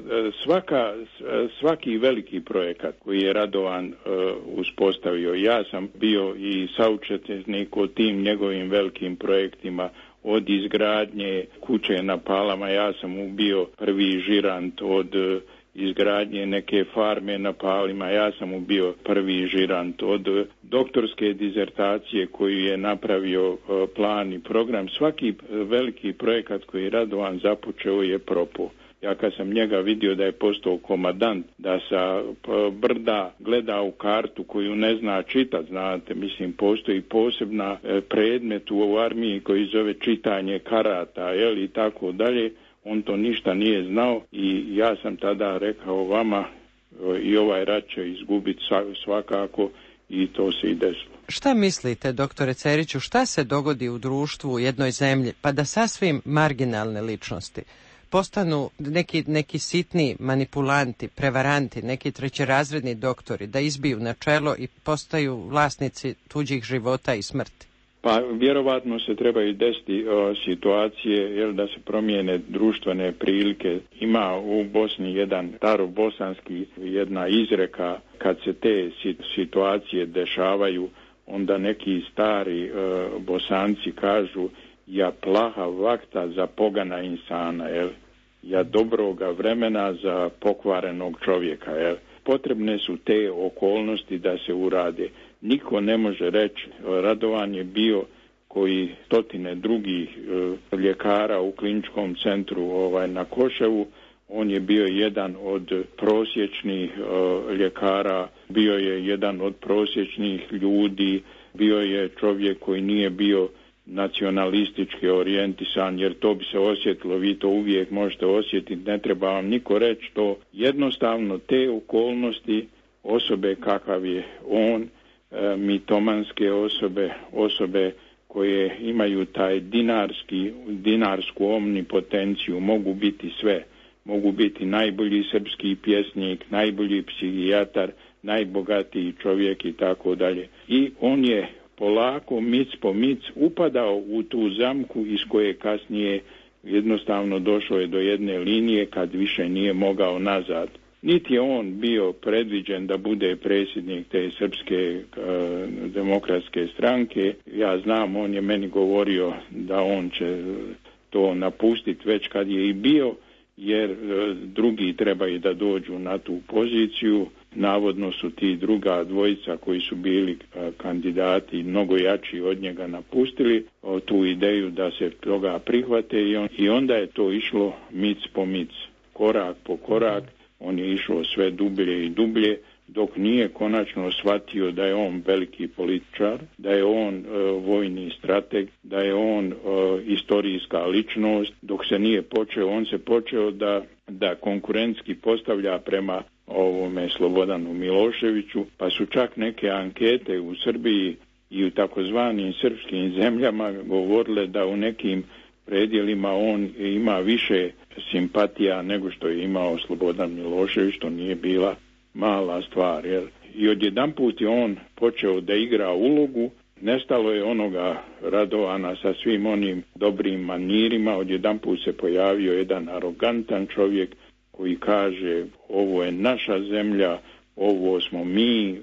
svaki veliki projekat koji je Radovan uspostavio, ja sam bio i saučesnik u tim njegovim velikim projektima, od izgradnje kuće na Palama, ja sam bio prvi žirant, od izgradnje neke farme na Palima, ja sam bio prvi žirant, od doktorske dizertacije koju je napravio plan i program. Svaki veliki projekat koji je Radovan započeo je propao. Ja kad sam njega vidio da je postao komandant, da sa brda gleda u kartu koju ne zna čitati, znate, mislim, postoji posebna predmet u armiji koji zove čitanje karata, i tako dalje, on to ništa nije znao i ja sam tada rekao vama i ovaj rat će izgubiti svakako i to se i desilo. Šta mislite, doktore Ceriću, šta se dogodi u društvu u jednoj zemlji, pa da sasvim marginalne ličnosti postanu neki sitni manipulanti, prevaranti, neki trećerazredni doktori, da izbiju na čelo i postaju vlasnici tuđih života i smrti? Pa vjerovatno se trebaju desiti situacije da se promijene društvene prilike. Ima u Bosni jedan starobosanski, jedna izreka, kad se te situacije dešavaju, onda neki stari Bosanci kažu: ja plaha vakta za pogana insana, ja dobroga vremena za pokvarenog čovjeka. Potrebne su te okolnosti da se urade. Niko ne može reći, Radovan je bio koji stotine drugih ljekara u kliničkom centru na Koševu, On je bio jedan od prosječnih ljekara, bio je jedan od prosječnih ljudi, bio je čovjek koji nije bio nacionalistički orijentisan, jer to bi se osjetilo, vi to uvijek možete osjetiti, ne treba vam niko reći to. Jednostavno te okolnosti, osobe kakav je on, mitomanske osobe koje imaju taj dinarsku omnipotenciju, mogu biti sve. Mogu biti najbolji srpski pjesnik, najbolji psihijatar, najbogatiji čovjek i tako dalje. I on je polako, mic po mic, upadao u tu zamku iz koje kasnije jednostavno došao je do jedne linije kad više nije mogao nazad. Niti je on bio predviđen da bude predsjednik te srpske demokratske stranke. Ja znam, on je meni govorio da on će to napustiti već kad je i bio, jer drugi trebaju da dođu na tu poziciju. Navodno su ti druga dvojica koji su bili kandidati mnogo jači od njega napustili tu ideju da se toga prihvate i onda je to išlo mic po mic, korak po korak. On je išao sve dublje i dublje dok nije konačno shvatio da je on veliki političar, da je on vojni strateg, da je on istorijska ličnost. Dok se nije počeo, on se počeo da konkurentski postavlja prema ovome Slobodanu Miloševiću, pa su čak neke ankete u Srbiji i u takozvanim srpskim zemljama govorile da u nekim predjelima on ima više simpatija nego što je imao Slobodan Milošević, što nije bila mala stvar. Jer i odjedanput je on počeo da igra ulogu, nestalo je onoga Radovana sa svim onim dobrim manirima, odjedanput se pojavio jedan arogantan čovjek koji kaže ovo je naša zemlja, ovo smo mi,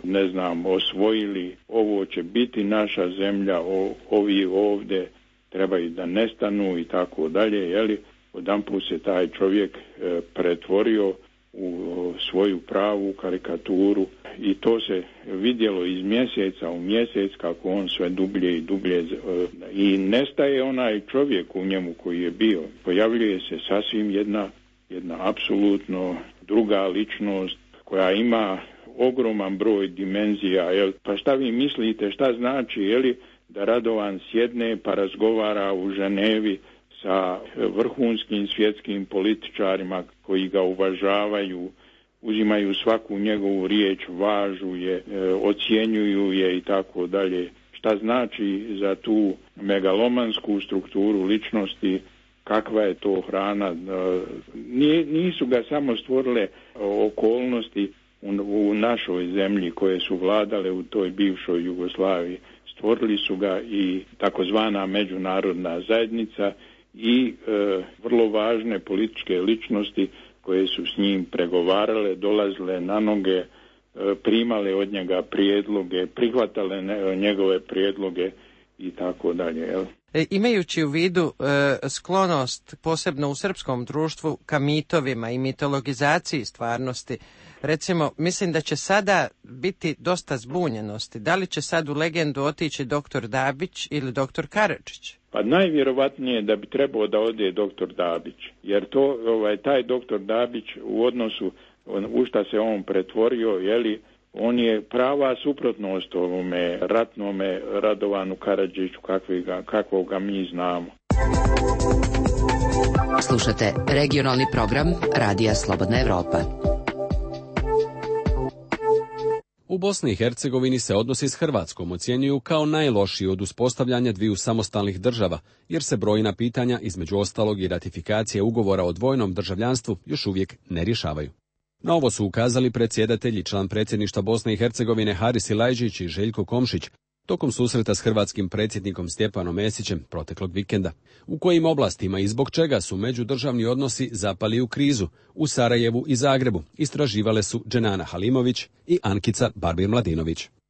osvojili, ovo će biti naša zemlja, ovi ovdje trebaju da nestanu i tako dalje, jeli? Odjedanput se taj čovjek pretvorio u svoju pravu karikaturu i to se vidjelo iz mjeseca u mjesec kako on sve dublje i dublje i nestaje onaj čovjek u njemu koji je bio. Pojavljuje se sasvim jedna apsolutno druga ličnost koja ima ogroman broj dimenzija. Pa šta vi mislite, šta znači da Radovan sjedne pa razgovara u Ženevi sa vrhunskim svjetskim političarima koji ga uvažavaju, uzimaju svaku njegovu riječ, važu je, ocjenjuju je i tako dalje. Šta znači za tu megalomansku strukturu ličnosti, kakva je to hrana? Nisu ga samo stvorile okolnosti u našoj zemlji koje su vladale u toj bivšoj Jugoslaviji. Stvorili su ga i takozvana međunarodna zajednica i vrlo važne političke ličnosti koje su s njim pregovarale, dolazile na noge, primale od njega prijedloge, prihvatale njegove prijedloge i tako dalje. Imajući u vidu sklonost, posebno u srpskom društvu, ka mitovima i mitologizaciji stvarnosti, recimo, mislim da će sada biti dosta zbunjenosti. Da li će sad u legendu otići doktor Dabić ili doktor Karadžić? Pa najvjerovatnije da bi trebao da ode doktor Dabić, jer taj doktor Dabić u odnosu u šta se on pretvorio, on je prava suprotnost ovome ratnome Radovanu Karadžiću kakvog ga mi znamo. Slušate regionalni program Radija Slobodna Evropa. U Bosni i Hercegovini se odnosi s Hrvatskom ocjenjuju kao najlošiji od uspostavljanja dviju samostalnih država, jer se brojna pitanja, između ostalog i ratifikacije ugovora o dvojnom državljanstvu, još uvijek ne rješavaju. Na ovo su ukazali predsjedatelj i član predsjedništva Bosne i Hercegovine Haris Silajđić i Željko Komšić tokom susreta s hrvatskim predsjednikom Stjepanom Mesićem proteklog vikenda. U kojim oblastima i zbog čega su međudržavni odnosi zapali u krizu u Sarajevu i Zagrebu, istraživale su Dženana Halimović i Ankica Barbir-Mladinović.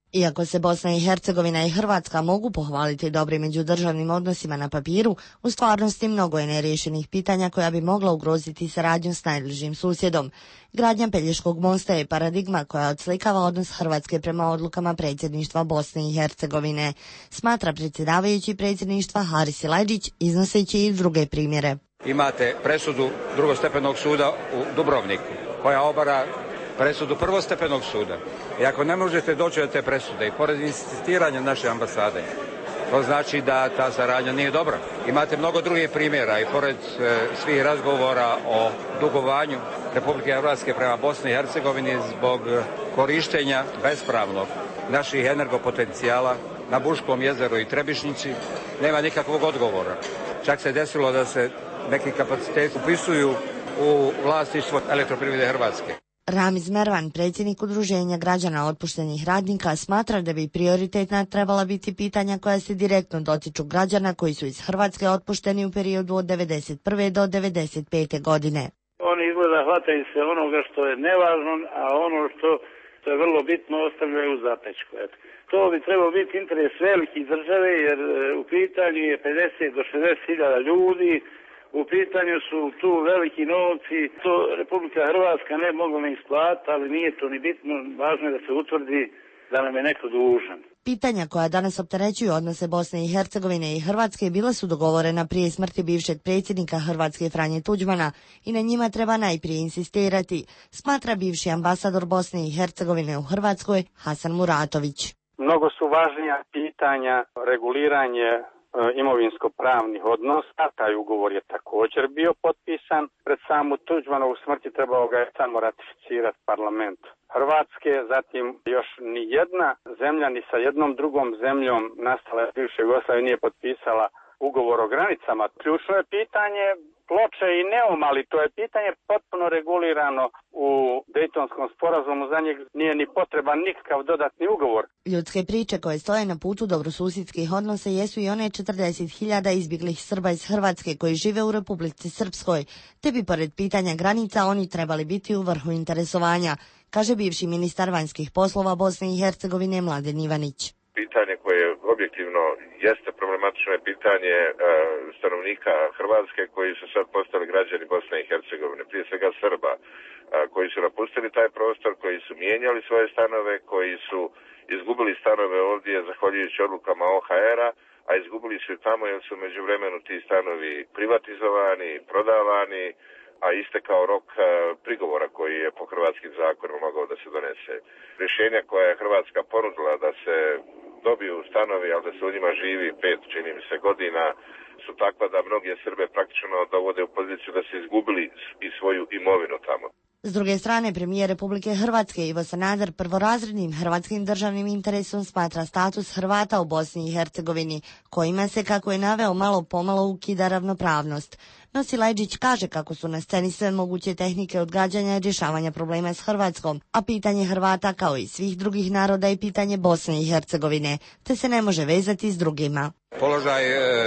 Iako se Bosna i Hercegovina i Hrvatska mogu pohvaliti dobrim međudržavnim odnosima na papiru, u stvarnosti mnogo je neriješenih pitanja koja bi mogla ugroziti saradnju s najbližim susjedom. Gradnja Pelješkog mosta je paradigma koja odslikava odnos Hrvatske prema odlukama predsjedništva Bosne i Hercegovine, smatra predsjedavajući predsjedništva Haris Silajdžić, iznoseći i druge primjere. Imate presudu drugostepenog suda u Dubrovniku koja obara presudu prvostepenog suda. I ako ne možete doći do te presude i pored insistiranja naše ambasade, to znači da ta saradnja nije dobra. Imate mnogo drugih primjera i pored svih razgovora o dugovanju Republike Hrvatske prema Bosni i Hercegovini zbog korištenja bespravnog naših energopotencijala na Buškom jezeru i Trebišnjici, nema nikakvog odgovora. Čak se desilo da se neki kapaciteti upisuju u vlasništvo Elektroprivrede Hrvatske. Ramiz Mervan, predsjednik Udruženja građana otpuštenih radnika, smatra da bi prioritetna trebala biti pitanja koja se direktno dotiču građana koji su iz Hrvatske otpušteni u periodu od 1991. do 1995. godine. Oni izgleda hvataju se onoga što je nevažno, a ono što je vrlo bitno ostavljaju u zapećku. To bi trebao biti interes velikih države, jer u pitanju je 50 do 60 hiljada ljudi, u pitanju su tu veliki novci, to Republika Hrvatska ne mogla ne isplatiti, ali nije to ni bitno, važno je da se utvrdi da nam je neko dužan. Pitanja koja danas opterećuju odnose Bosne i Hercegovine i Hrvatske bila su dogovorena prije smrti bivšeg predsjednika Hrvatske Franje Tuđmana i na njima treba najprije insistirati, smatra bivši ambasador Bosne i Hercegovine u Hrvatskoj Hasan Muratović. Mnogo su važnija pitanja reguliranje imovinsko-pravnih odnosa. Taj ugovor je također bio potpisan. Pred samu Tuđmanovu smrti trebao ga je samo ratificirati parlament Hrvatske, zatim još ni jedna zemlja ni sa jednom drugom zemljom nastala iz bivše Jugoslavije nije potpisala ugovor o granicama. Ključno je pitanje Ploče i Neum, ali to je pitanje potpuno regulirano u Dejtonskom sporazumu, za njeg nije ni potreban nikakav dodatni ugovor. Ljudske priče koje stoje na putu dobrosusjedskih odnosa jesu i one 40.000 izbjeglih Srba iz Hrvatske koji žive u Republici Srpskoj, te bi pored pitanja granica oni trebali biti u vrhu interesovanja, kaže bivši ministar vanjskih poslova Bosne i Hercegovine Mladen Ivanić. Pitanje koje objektivno jeste problematično je pitanje stanovnika Hrvatske koji su sad postali građani Bosne i Hercegovine, prije svega Srba, koji su napustili taj prostor, koji su mijenjali svoje stanove, koji su izgubili stanove ovdje zahvaljujući odlukama OHR-a, a izgubili su i tamo jer su međuvremenu ti stanovi privatizovani, prodavani, a istekao rok prigovora koji je po hrvatskim zakonima mogao da se donese. Rješenja koja je Hrvatska ponudila da se dobiju stanovi, ali da se u njima živi 5, čini mi se, godina, su takva da mnoge Srbe praktično dovode u poziciju da se izgubili i svoju imovinu tamo. S druge strane, premijer Republike Hrvatske Ivo Sanader prvorazrednim hrvatskim državnim interesom smatra status Hrvata u Bosni i Hercegovini, kojima se, kako je naveo, malo pomalo ukida ravnopravnost. No Silajdžić kaže kako su na sceni sve moguće tehnike odgađanja i rješavanja problema s Hrvatskom, a pitanje Hrvata kao i svih drugih naroda je pitanje Bosne i Hercegovine, te se ne može vezati s drugima. Položaj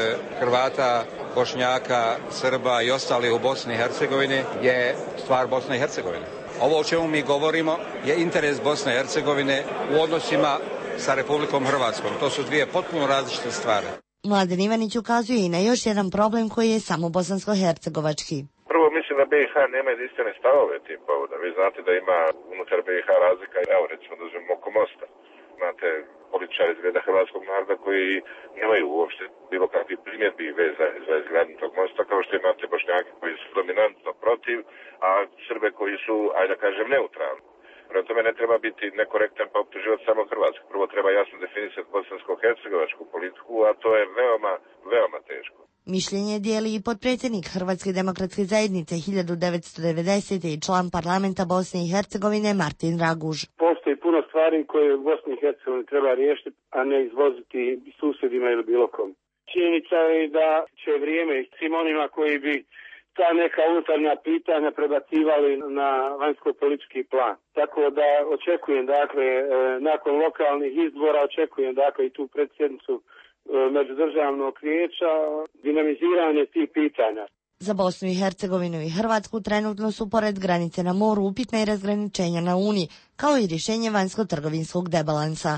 Hrvata, Bošnjaka, Srba i ostali u Bosni i Hercegovini je stvar Bosne i Hercegovine. Ovo o čemu mi govorimo je interes Bosne i Hercegovine u odnosima sa Republikom Hrvatskom. To su dvije potpuno različite stvari. Mladen Ivanić ukazuje i na još jedan problem koji je samo bosansko-hercegovački. Prvo mislim da BiH nema jedinstvene stavove tim povodom. Vi znate da ima unutar BiH razlika, evo recimo da uzmemo oko mosta. Imate političari iz reda hrvatskog naroda koji nemaju uopšte bilo kakvih primjedbi za izgradnju tog mosta, kao što imate Bošnjake koji su dominantno protiv, a Srbe koji su, ajde da kažem, neutralni. Prema tome ne treba biti nekorektan pa optuživati samo Hrvatsku. Prvo treba jasno definisati bosansko-hercegovačku politiku, a to je veoma, veoma teško. Mišljenje dijeli i potpredsjednik Hrvatske demokratske zajednice 1990. i član parlamenta Bosne i Hercegovine Martin Raguž. Postoji puno stvari koje u Bosni i Hercegovini treba riješiti, a ne izvoziti susjedima ili bilo kom. Činjenica je da će vrijeme svim onima koji bi ta neka unutarnja pitanja prebacivali na vanjsko-politički plan. Tako da očekujem, dakle, nakon lokalnih izbora, očekujem, dakle, i tu predsjednicu međudržavnog vijeća, dinamiziranje tih pitanja. Za Bosnu i Hercegovinu i Hrvatsku trenutno su pored granice na moru upitna i razgraničenja na Uni, kao i rješenje vanjsko-trgovinskog debalansa.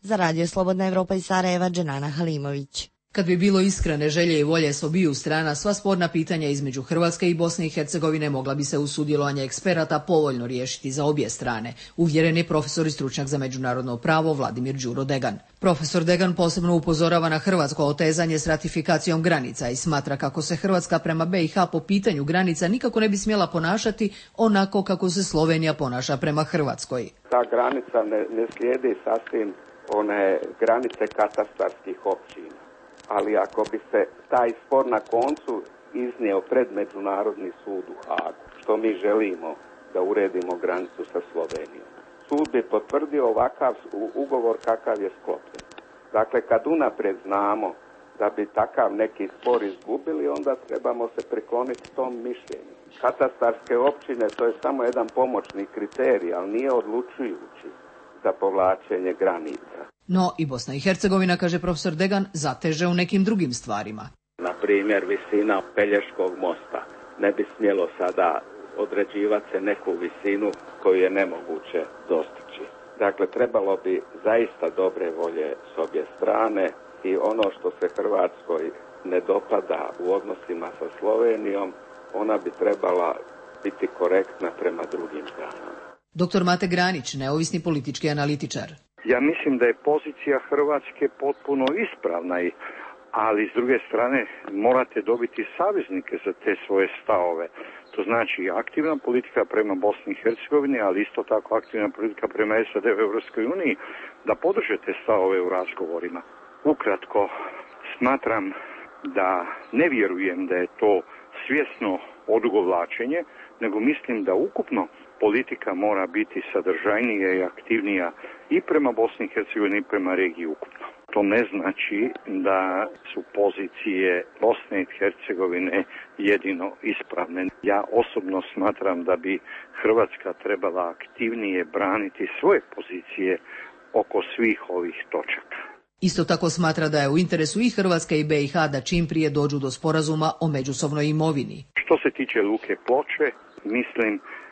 Za Radio Slobodna Evropa iz Sarajeva, Dženana Halimović. Kad bi bilo iskrene želje i volje s obiju strana, sva sporna pitanja između Hrvatske i Bosne i Hercegovine mogla bi se uz sudjelovanje eksperata povoljno riješiti za obje strane, uvjeren je profesor i stručnjak za međunarodno pravo Vladimir Đuro Degan. Profesor Degan posebno upozorava na hrvatsko otezanje s ratifikacijom granica i smatra kako se Hrvatska prema BiH po pitanju granica nikako ne bi smjela ponašati onako kako se Slovenija ponaša prema Hrvatskoj. Ta granica ne slijedi sasvim one granice katastarskih općina. Ali ako bi se taj spor na koncu iznio pred Međunarodni sud u Hagu, što mi želimo da uredimo granicu sa Slovenijom, sud bi potvrdio ovakav ugovor kakav je sklopljen. Dakle, kad unaprijed znamo da bi takav neki spor izgubili, onda trebamo se prikloniti tom mišljenju. Katastarske općine, to je samo jedan pomoćni kriterij, ali nije odlučujući za povlačenje granica. No i Bosna i Hercegovina, kaže profesor Degan, zateže u nekim drugim stvarima. Na primjer, visina Pelješkog mosta. Ne bi smjelo sada određivati se neku visinu koju je nemoguće dostići. Dakle, trebalo bi zaista dobre volje s obje strane i ono što se Hrvatskoj ne dopada u odnosima sa Slovenijom, ona bi trebala biti korektna prema drugim stranama. Dr. Mate Granić, neovisni politički analitičar. Ja mislim da je pozicija Hrvatske potpuno ispravna, ali s druge strane morate dobiti saveznike za te svoje stavove. To znači aktivna politika prema Bosni i Hercegovini, ali isto tako aktivna politika prema SAD u Europskoj uniji, da podržete stavove u razgovorima. Ukratko, smatram da ne vjerujem da je to svjesno odugovlačenje, nego mislim da ukupno politika mora biti sadržajnija i aktivnija i prema Bosni i Hercegovini i prema regiji ukupno. To ne znači da su pozicije Bosne i Hercegovine jedino ispravne. Ja osobno smatram da bi Hrvatska trebala aktivnije braniti svoje pozicije oko svih ovih točaka. Isto tako smatra da je u interesu i Hrvatske i BiH da čim prije dođu do sporazuma o međusobnoj imovini. Što se tiče Luke Ploče, mislim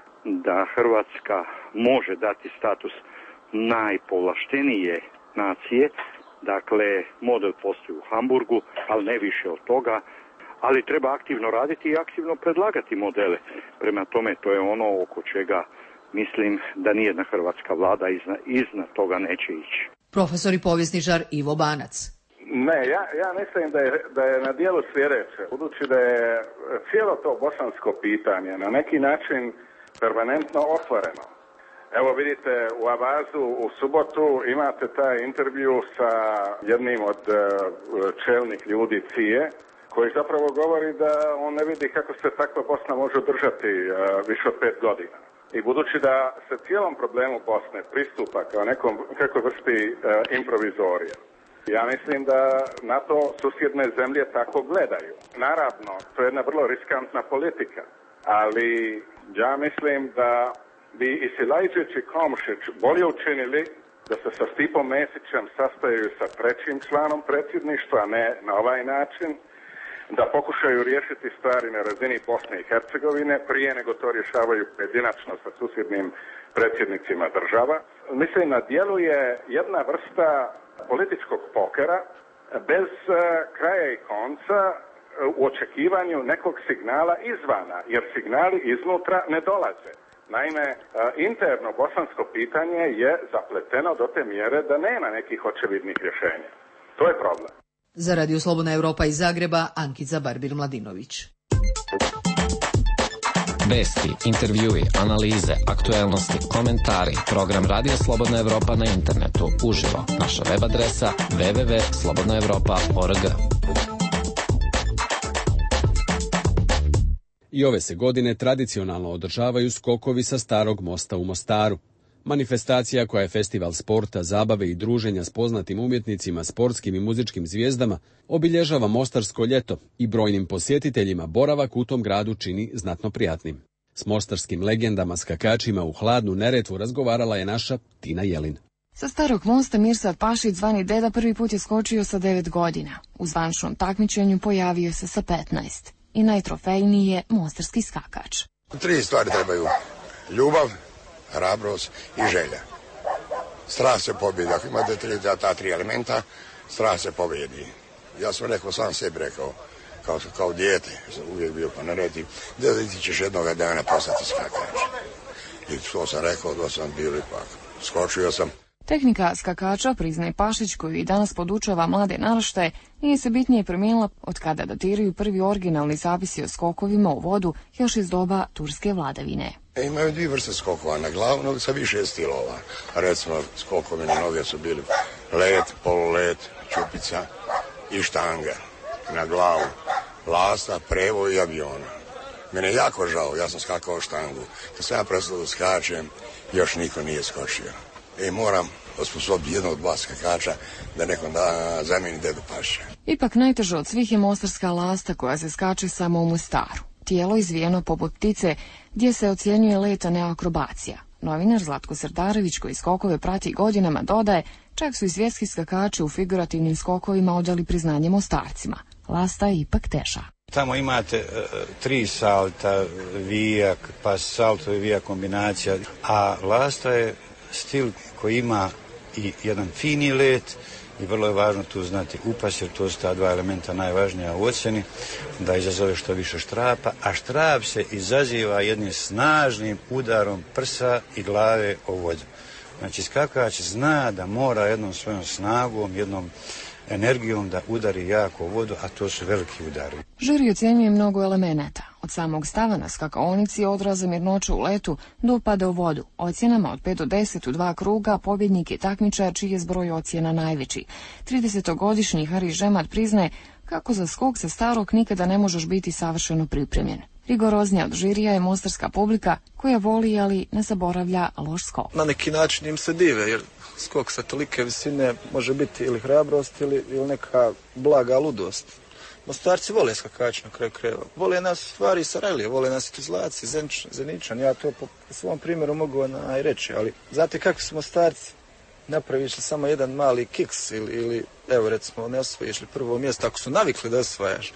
da Hrvatska može dati status najpovlaštenije nacije. Dakle, model postoji u Hamburgu, ali ne više od toga. Ali treba aktivno raditi i aktivno predlagati modele. Prema tome, to je ono oko čega mislim da nijedna hrvatska vlada iznad toga neće ići. Profesor i povjesničar Ivo Banac. Ne, ja mislim da je na dijelu sljedeće. Budući da je cijelo to bosansko pitanje na neki način permanentno otvoreno. Evo vidite, u Avazu u subotu imate taj intervju sa jednim od čelnih ljudi CIA, koji zapravo govori da on ne vidi kako se takva Bosna može održati više od 5 godina. I budući da se cijelom problemu Bosne pristupa kao kakvoj vrsti improvizorija, ja mislim da na to susjedne zemlje tako gledaju. Naravno, to je jedna vrlo riskantna politika, ali ja mislim da bi i Silajđić i Komšić bolje učinili da se sa Stipom Mesićem sastaju sa trećim članom predsjedništva, a ne na ovaj način, da pokušaju riješiti stvari na razini Bosne i Hercegovine prije nego to rješavaju pojedinačno sa susjednim predsjednicima država. Mislim, na dijelu je jedna vrsta političkog pokera bez kraja i konca u očekivanju nekog signala izvana, jer signali iznutra ne dolaze. Naime, interno bosansko pitanje je zapleteno do te mjere da nema nekih očevidnih rješenja. To je problem. Za Radio Slobodna Evropa iz Zagreba, Ankica Barbir-Mladinović. Vesti, intervjui, analize, aktuelnosti, komentari, program Radio Slobodna Evropa na internetu, uživo. Naša web adresa www.slobodnaevropa.org. I ove se godine tradicionalno održavaju skokovi sa Starog mosta u Mostaru. Manifestacija koja je festival sporta, zabave i druženja s poznatim umjetnicima, sportskim i muzičkim zvijezdama obilježava mostarsko ljeto i brojnim posjetiteljima boravak u tom gradu čini znatno prijatnim. S mostarskim legendama skakačima u hladnu Neretvu razgovarala je naša Tina Jelin. Sa Starog mosta Mirsad Pašić, zvani Deda, prvi put je skočio sa 9 godina. U zvančnom takmičenju pojavio se sa 15. I najtrofejniji je mostarski skakač. 3 stvari trebaju. Ljubav, hrabrost i želja. Strast se pobjedi. Ako imate ta tri elementa, strast se pobjedi. Ja sam rekao, sam sebi rekao, kao dijete, sam uvijek bio pa naredi, da ti ćeš jednoga dana postati skakač. I to sam rekao, da sam bio ipak. Skočio sam. Tehnika skakača, priznaje Pašić, koju i danas podučava mlade naraštaje, nije se bitnije promijenila od kada datiraju prvi originalni zapisi o skokovima u vodu još iz doba turske vladavine. Imaju dvije vrste skokova na glavu, no sa više stilova. Recimo, skokovi na noge su bili let, polulet, čupica i štanga. Na glavu lasta, prevo i aviona. Mene je jako žao, ja sam skakao štangu. Kad sam ja prestao da skačem, još niko nije skočio. Moram osposobiti jednog od dva skakača da nekom da zamijeni dedu Pašića. Ipak najteže od svih je mostarska lasta koja se skače samo u Mostaru. Tijelo izvijeno poput ptice gdje se ocjenjuje let, a ne akrobacija. Novinar Zlatko Srdarević, koji skokove prati godinama, dodaje, čak su i svjetski skakači u figurativnim skokovima odali priznanje Mostarcima. Lasta je ipak teža. Tamo imate 3 salta, vijak, pa salto i vijak kombinacija, a lasta je stil koji ima i jedan fini let i vrlo je važno tu znati upas, jer to su ta dva elementa najvažnija u ocjeni, da izazove što više štrapa, a štrap se izaziva jednim snažnim udarom prsa i glave o vodu. Znači skakač zna da mora jednom svojom snagom, jednom energijom da udari jako u vodu, a to su veliki udari. Žiri ocjenjuje mnogo elemenata, od samog stava na skakaonici, odraza mirnoća u letu do upada u vodu. Ocjenama od 5 do 10 u 2 kruga pobjednik je takmičar čiji je zbroj ocjena najveći. 30-godišnji Hari Žemat priznaje kako za skok sa starog nikada ne možeš biti savršeno pripremljen. Rigoroznija od žirija je mostarska publika koja voli, ali ne zaboravlja loš skok. Na neki način im se dive, jer skok sa tolike visine može biti ili hrabrost ili neka blaga ludost. Mostarci vole skakači na kraju krajeva. Vole nas stvari iz Sarajlije, vole nas i Tuzlaci, Zeničan. Ja to po svom primjeru mogu reći, ali znate kako su Mostarci? Napraviš li samo jedan mali kiks ili evo recimo ne osvojiš li prvo mjesto, ako su navikli da osvajaš,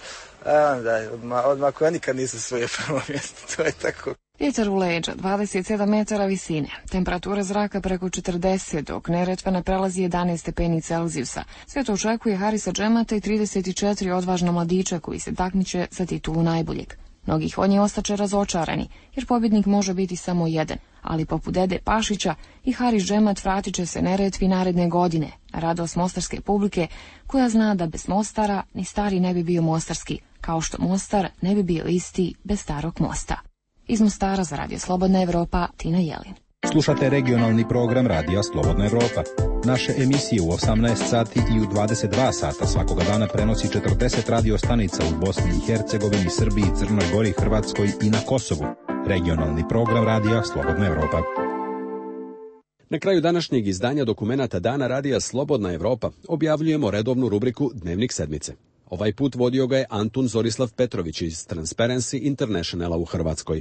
odmah koja nikad nisu svoje prvo mjesto, to je tako. Vjetar u leđa, 27 metara visine, temperatura zraka preko 40, dok Neretva ne prelazi 11 stepeni Celzijusa. Sve to očekuje Harisa Džemata i 34 odvažna mladića koji se takmiče za titulu najboljeg. Mnogih od njih ostaće razočarani, jer pobjednik može biti samo jedan, ali poput dede Pašića i Haris Džemat vratit će se Neretvi naredne godine, na radost mostarske publike, koja zna da bez Mostara ni stari ne bi bio mostarski, kao što Mostar ne bi bio isti bez starog mosta. Iz Mostara za Radio Slobodna Evropa, Tina Jelin. Slušate regionalni program Radija Slobodna Evropa. Naše emisije u 18 sati i u 22 sata svakoga dana prenosi 40 radio stanica u Bosni i Hercegovini, Srbiji, Crnoj Gori, Hrvatskoj i na Kosovu. Regionalni program Radija Slobodna Evropa. Na kraju današnjeg izdanja dokumenata Dana Radija Slobodna Evropa objavljujemo redovnu rubriku Dnevnik sedmice. Ovaj put vodio ga je Antun Zorislav Petrović iz Transparency Internationala u Hrvatskoj.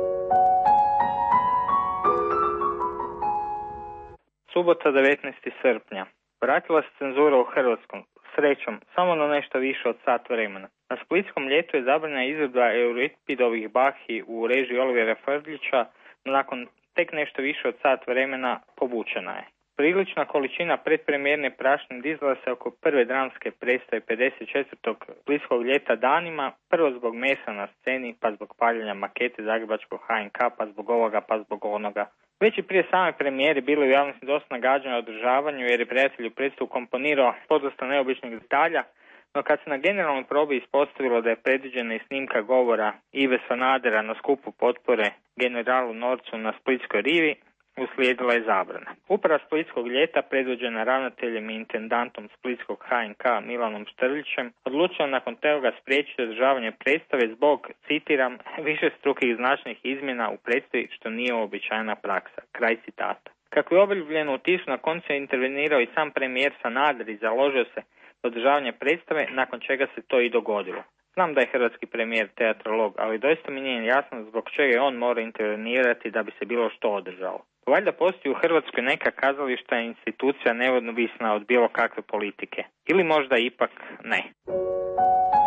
Subota 19. srpnja. Vratila se cenzura u Hrvatskom. Srećom, samo na nešto više od sat vremena. Na splitskom ljetu je zabranjena izvedba Euripidovih Bahi u režiji Olivera Frljića, nakon tek nešto više od sat vremena povučena je. Prilična količina predpremijerne prašine dizala se oko prve dramske predstave 54. splitskog ljeta danima, prvo zbog mesa na sceni, pa zbog paljenja makete zagrebačkog HNK, pa zbog ovoga, pa zbog onoga. Već i prije same premijere bilo je u javnosti dosta nagađanja o održavanju, jer je prijatelj u predstavu komponirao podosta neobičnih detalja, no kad se na generalnoj probi ispostavilo da je predviđena i snimka govora Ive Sanadera na skupu potpore generalu Norcu na Splitskoj rivi, uslijedila je zabrana. Uprava Splitskog ljeta, predvođena ravnateljem i intendantom Splitskog HNK Milanom Štrljićem, odlučila nakon toga spriječiti održavanje predstave zbog, citiram, višestrukih značajnih izmjena u predstavi, što nije uobičajena praksa. Kraj citata. Kako je objavljeno u tisku, na koncu je intervenirao i sam premijer Sanader i založio se za održavanje predstave, nakon čega se to i dogodilo. Znam da je hrvatski premijer teatrolog, ali doista mi nije jasno zbog čega je on mora intervenirati da bi se bilo što održalo. Valjda postoji u Hrvatskoj neka kazališta i institucija neovisna od bilo kakve politike. Ili možda ipak ne.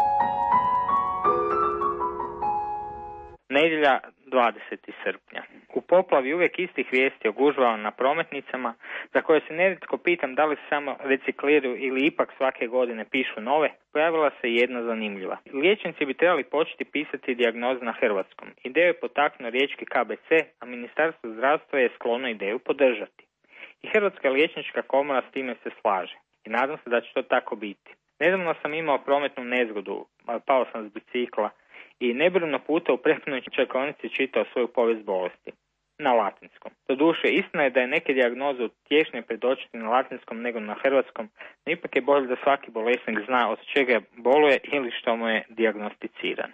Nedjelja 20. srpnja. U poplavi uvijek istih vijesti o gužvama na prometnicama, za koje se nerijetko pitam da li se samo recikliraju ili ipak svake godine pišu nove, pojavila se jedna zanimljiva. Liječnici bi trebali početi pisati dijagnoze na hrvatskom. Ideju je potaknuo riječki KBC, a Ministarstvo zdravstva je sklono ideju podržati. I Hrvatska liječnička komora s time se slaže. I nadam se da će to tako biti. Nedavno sam imao prometnu nezgodu, pao sam s bicikla i nebrojeno puta u prepunoj čekaonici čitao svoju povijest bolesti. Na latinskom. Doduše, istina je da je neke dijagnoze tješnije predočiti na latinskom nego na hrvatskom, no ipak je bolje da svaki bolesnik zna od čega boluje ili što mu je dijagnosticirano.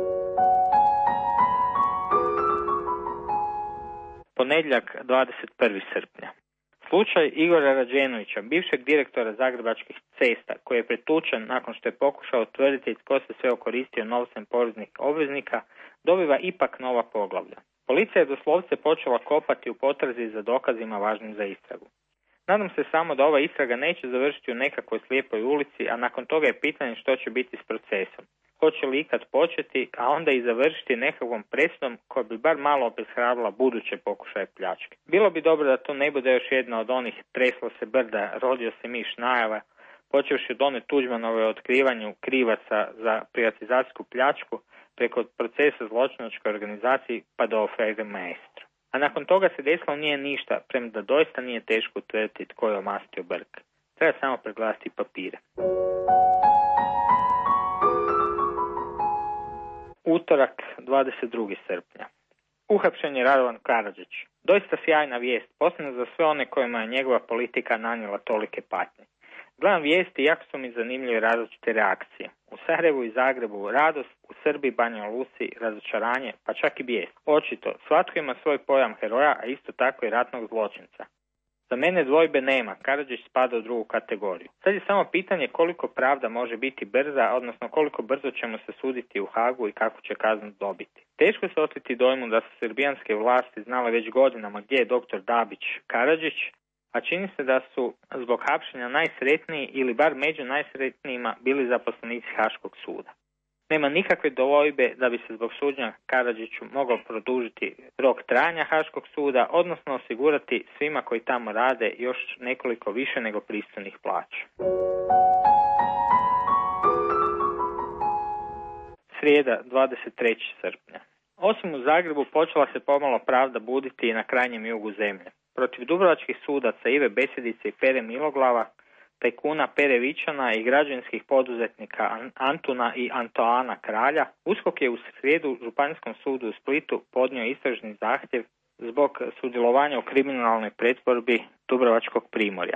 Ponedjeljak, 21. srpnja. Slučaj Igora Rađenovića, bivšeg direktora Zagrebačkih cesta, koji je pretučen nakon što je pokušao utvrditi tko se sve okoristio novcem poreznih obveznika, dobiva ipak nova poglavlja. Policija je doslovce počela kopati u potrazi za dokazima važnim za istragu. Nadam se samo da ova istraga neće završiti u nekakvoj slijepoj ulici, a nakon toga je pitanje što će biti s procesom. Hoće li ikad početi, a onda i završiti nekakvom presudom koja bi bar malo obeshrabila buduće pokušaje pljačke. Bilo bi dobro da to ne bude još jedna od onih treslo se brda, rodio se miš najava, počevši od one Tuđmanove otkrivanju krivaca za privatizacijsku pljačku, preko procesa zločinačkoj organizaciji pa do afere Maestro. A nakon toga se desilo nije ništa, premda doista nije teško utvrditi tko je omastio brk. Treba samo pregledati papire. Utorak, 22. srpnja. Uhapšen je Radovan Karadžić. Doista sjajna vijest, posebno za sve one kojima je njegova politika nanijela tolike patnje. Gledam vijesti, jako su mi zanimljive različite reakcije. U Sarajevu i Zagrebu radost, u Srbiji, Banja Luci, razočaranje, pa čak i bijes. Očito, svatko ima svoj pojam heroja, a isto tako i ratnog zločinca. Za mene dvojbe nema, Karadžić spada u drugu kategoriju. Sad je samo pitanje koliko pravda može biti brza, odnosno koliko brzo ćemo se suditi u Hagu i kako će kaznu dobiti. Teško se oteti dojmu da su srbijanske vlasti znale već godinama gdje je dr. Dabić Karadžić, a čini se da su zbog hapšenja najsretniji ili bar među najsretnijima bili zaposlenici Haškog suda. Nema nikakve dvojbe da bi se zbog suđenja Karadžiću mogao produžiti rok trajanja Haškog suda, odnosno osigurati svima koji tamo rade još nekoliko više nego pristojnih plaća. Srijeda, 23. srpnja. Osim u Zagrebu počela se pomalo pravda buditi i na krajnjem jugu zemlje. Protiv dubrovačkih sudaca Ive Besedice i Pere Miloglava, tajkuna Pere Vičana i građevinskih poduzetnika Antuna i Antoana Kralja, USKOK je u srijedu Županijskom sudu u Splitu podnio istražni zahtjev zbog sudjelovanja u kriminalnoj pretvorbi Dubrovačkog primorja.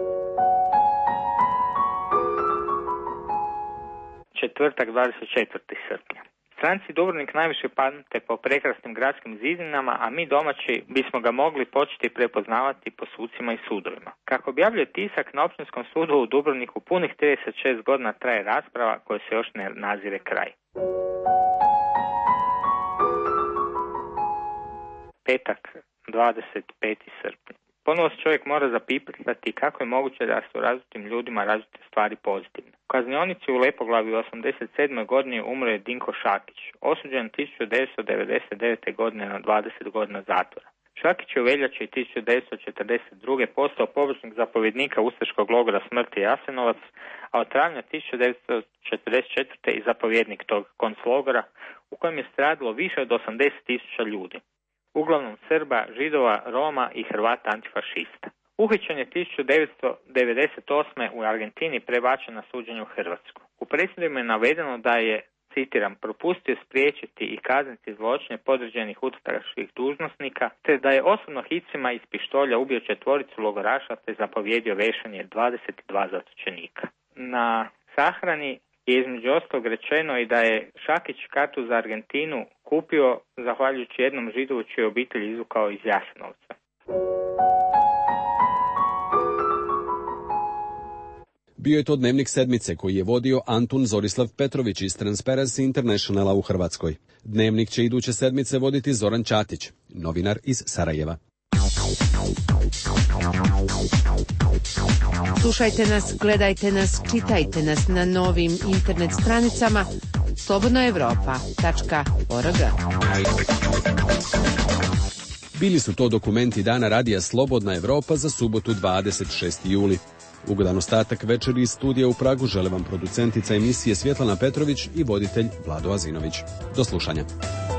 Četvrtak, 24. srpnja. Stranci Dubrovnik najviše pamte po prekrasnim gradskim zidinama, a mi domaći bismo ga mogli početi prepoznavati po sucima i sudovima. Kako objavljuje tisak, na Općinskom sudu u Dubrovniku punih 36 godina traje rasprava koja se još ne nazire kraj. Petak, 25. srpnja. Ponovo se čovjek mora zapitati kako je moguće da su različitim ljudima različite stvari pozitivne. U kaznionici u Lepoglavi u 87. godini umro je Dinko Šakić, osuđen 1999. godine na 20 godina zatvora. Šakić je u veljači 1942. postao pomoćnik zapovjednika ustaškog logora smrti Jasenovac, a od travnja 1944. i zapovjednik tog konclogora u kojem je stradilo više od 80.000 ljudi. Uglavnom Srba, Židova, Roma i Hrvata antifašista. Uhićen je 1998. u Argentini, prebačen na suđenje u Hrvatsku. U presudima je navedeno da je, citiram, propustio spriječiti i kazniti zločine podređenih ustaških dužnosnika, te da je osobno hicima iz pištolja ubio 4 logoraša te zapovjedio vešanje 22 zatočenika. Na sahrani je između ostalog rečeno i da je Šakić kartu za Argentinu kupio zahvaljujući jednom Židovu čiju obitelj izvukao iz Jasenovca. Bio je to dnevnik sedmice koji je vodio Antun Zorislav Petrović iz Transparency Internationala u Hrvatskoj. Dnevnik će iduće sedmice voditi Zoran Ćatić, novinar iz Sarajeva. Slušajte nas, gledajte nas, čitajte nas na novim internet stranicama slobodnaevropa.org. Bili su to dokumenti dana radija Slobodna Evropa za subotu 26. juli. Ugodan ostatak večeri iz studija u Pragu žele vam producentica emisije Svjetlana Petrović i voditelj Vlado Azinović. Do slušanja.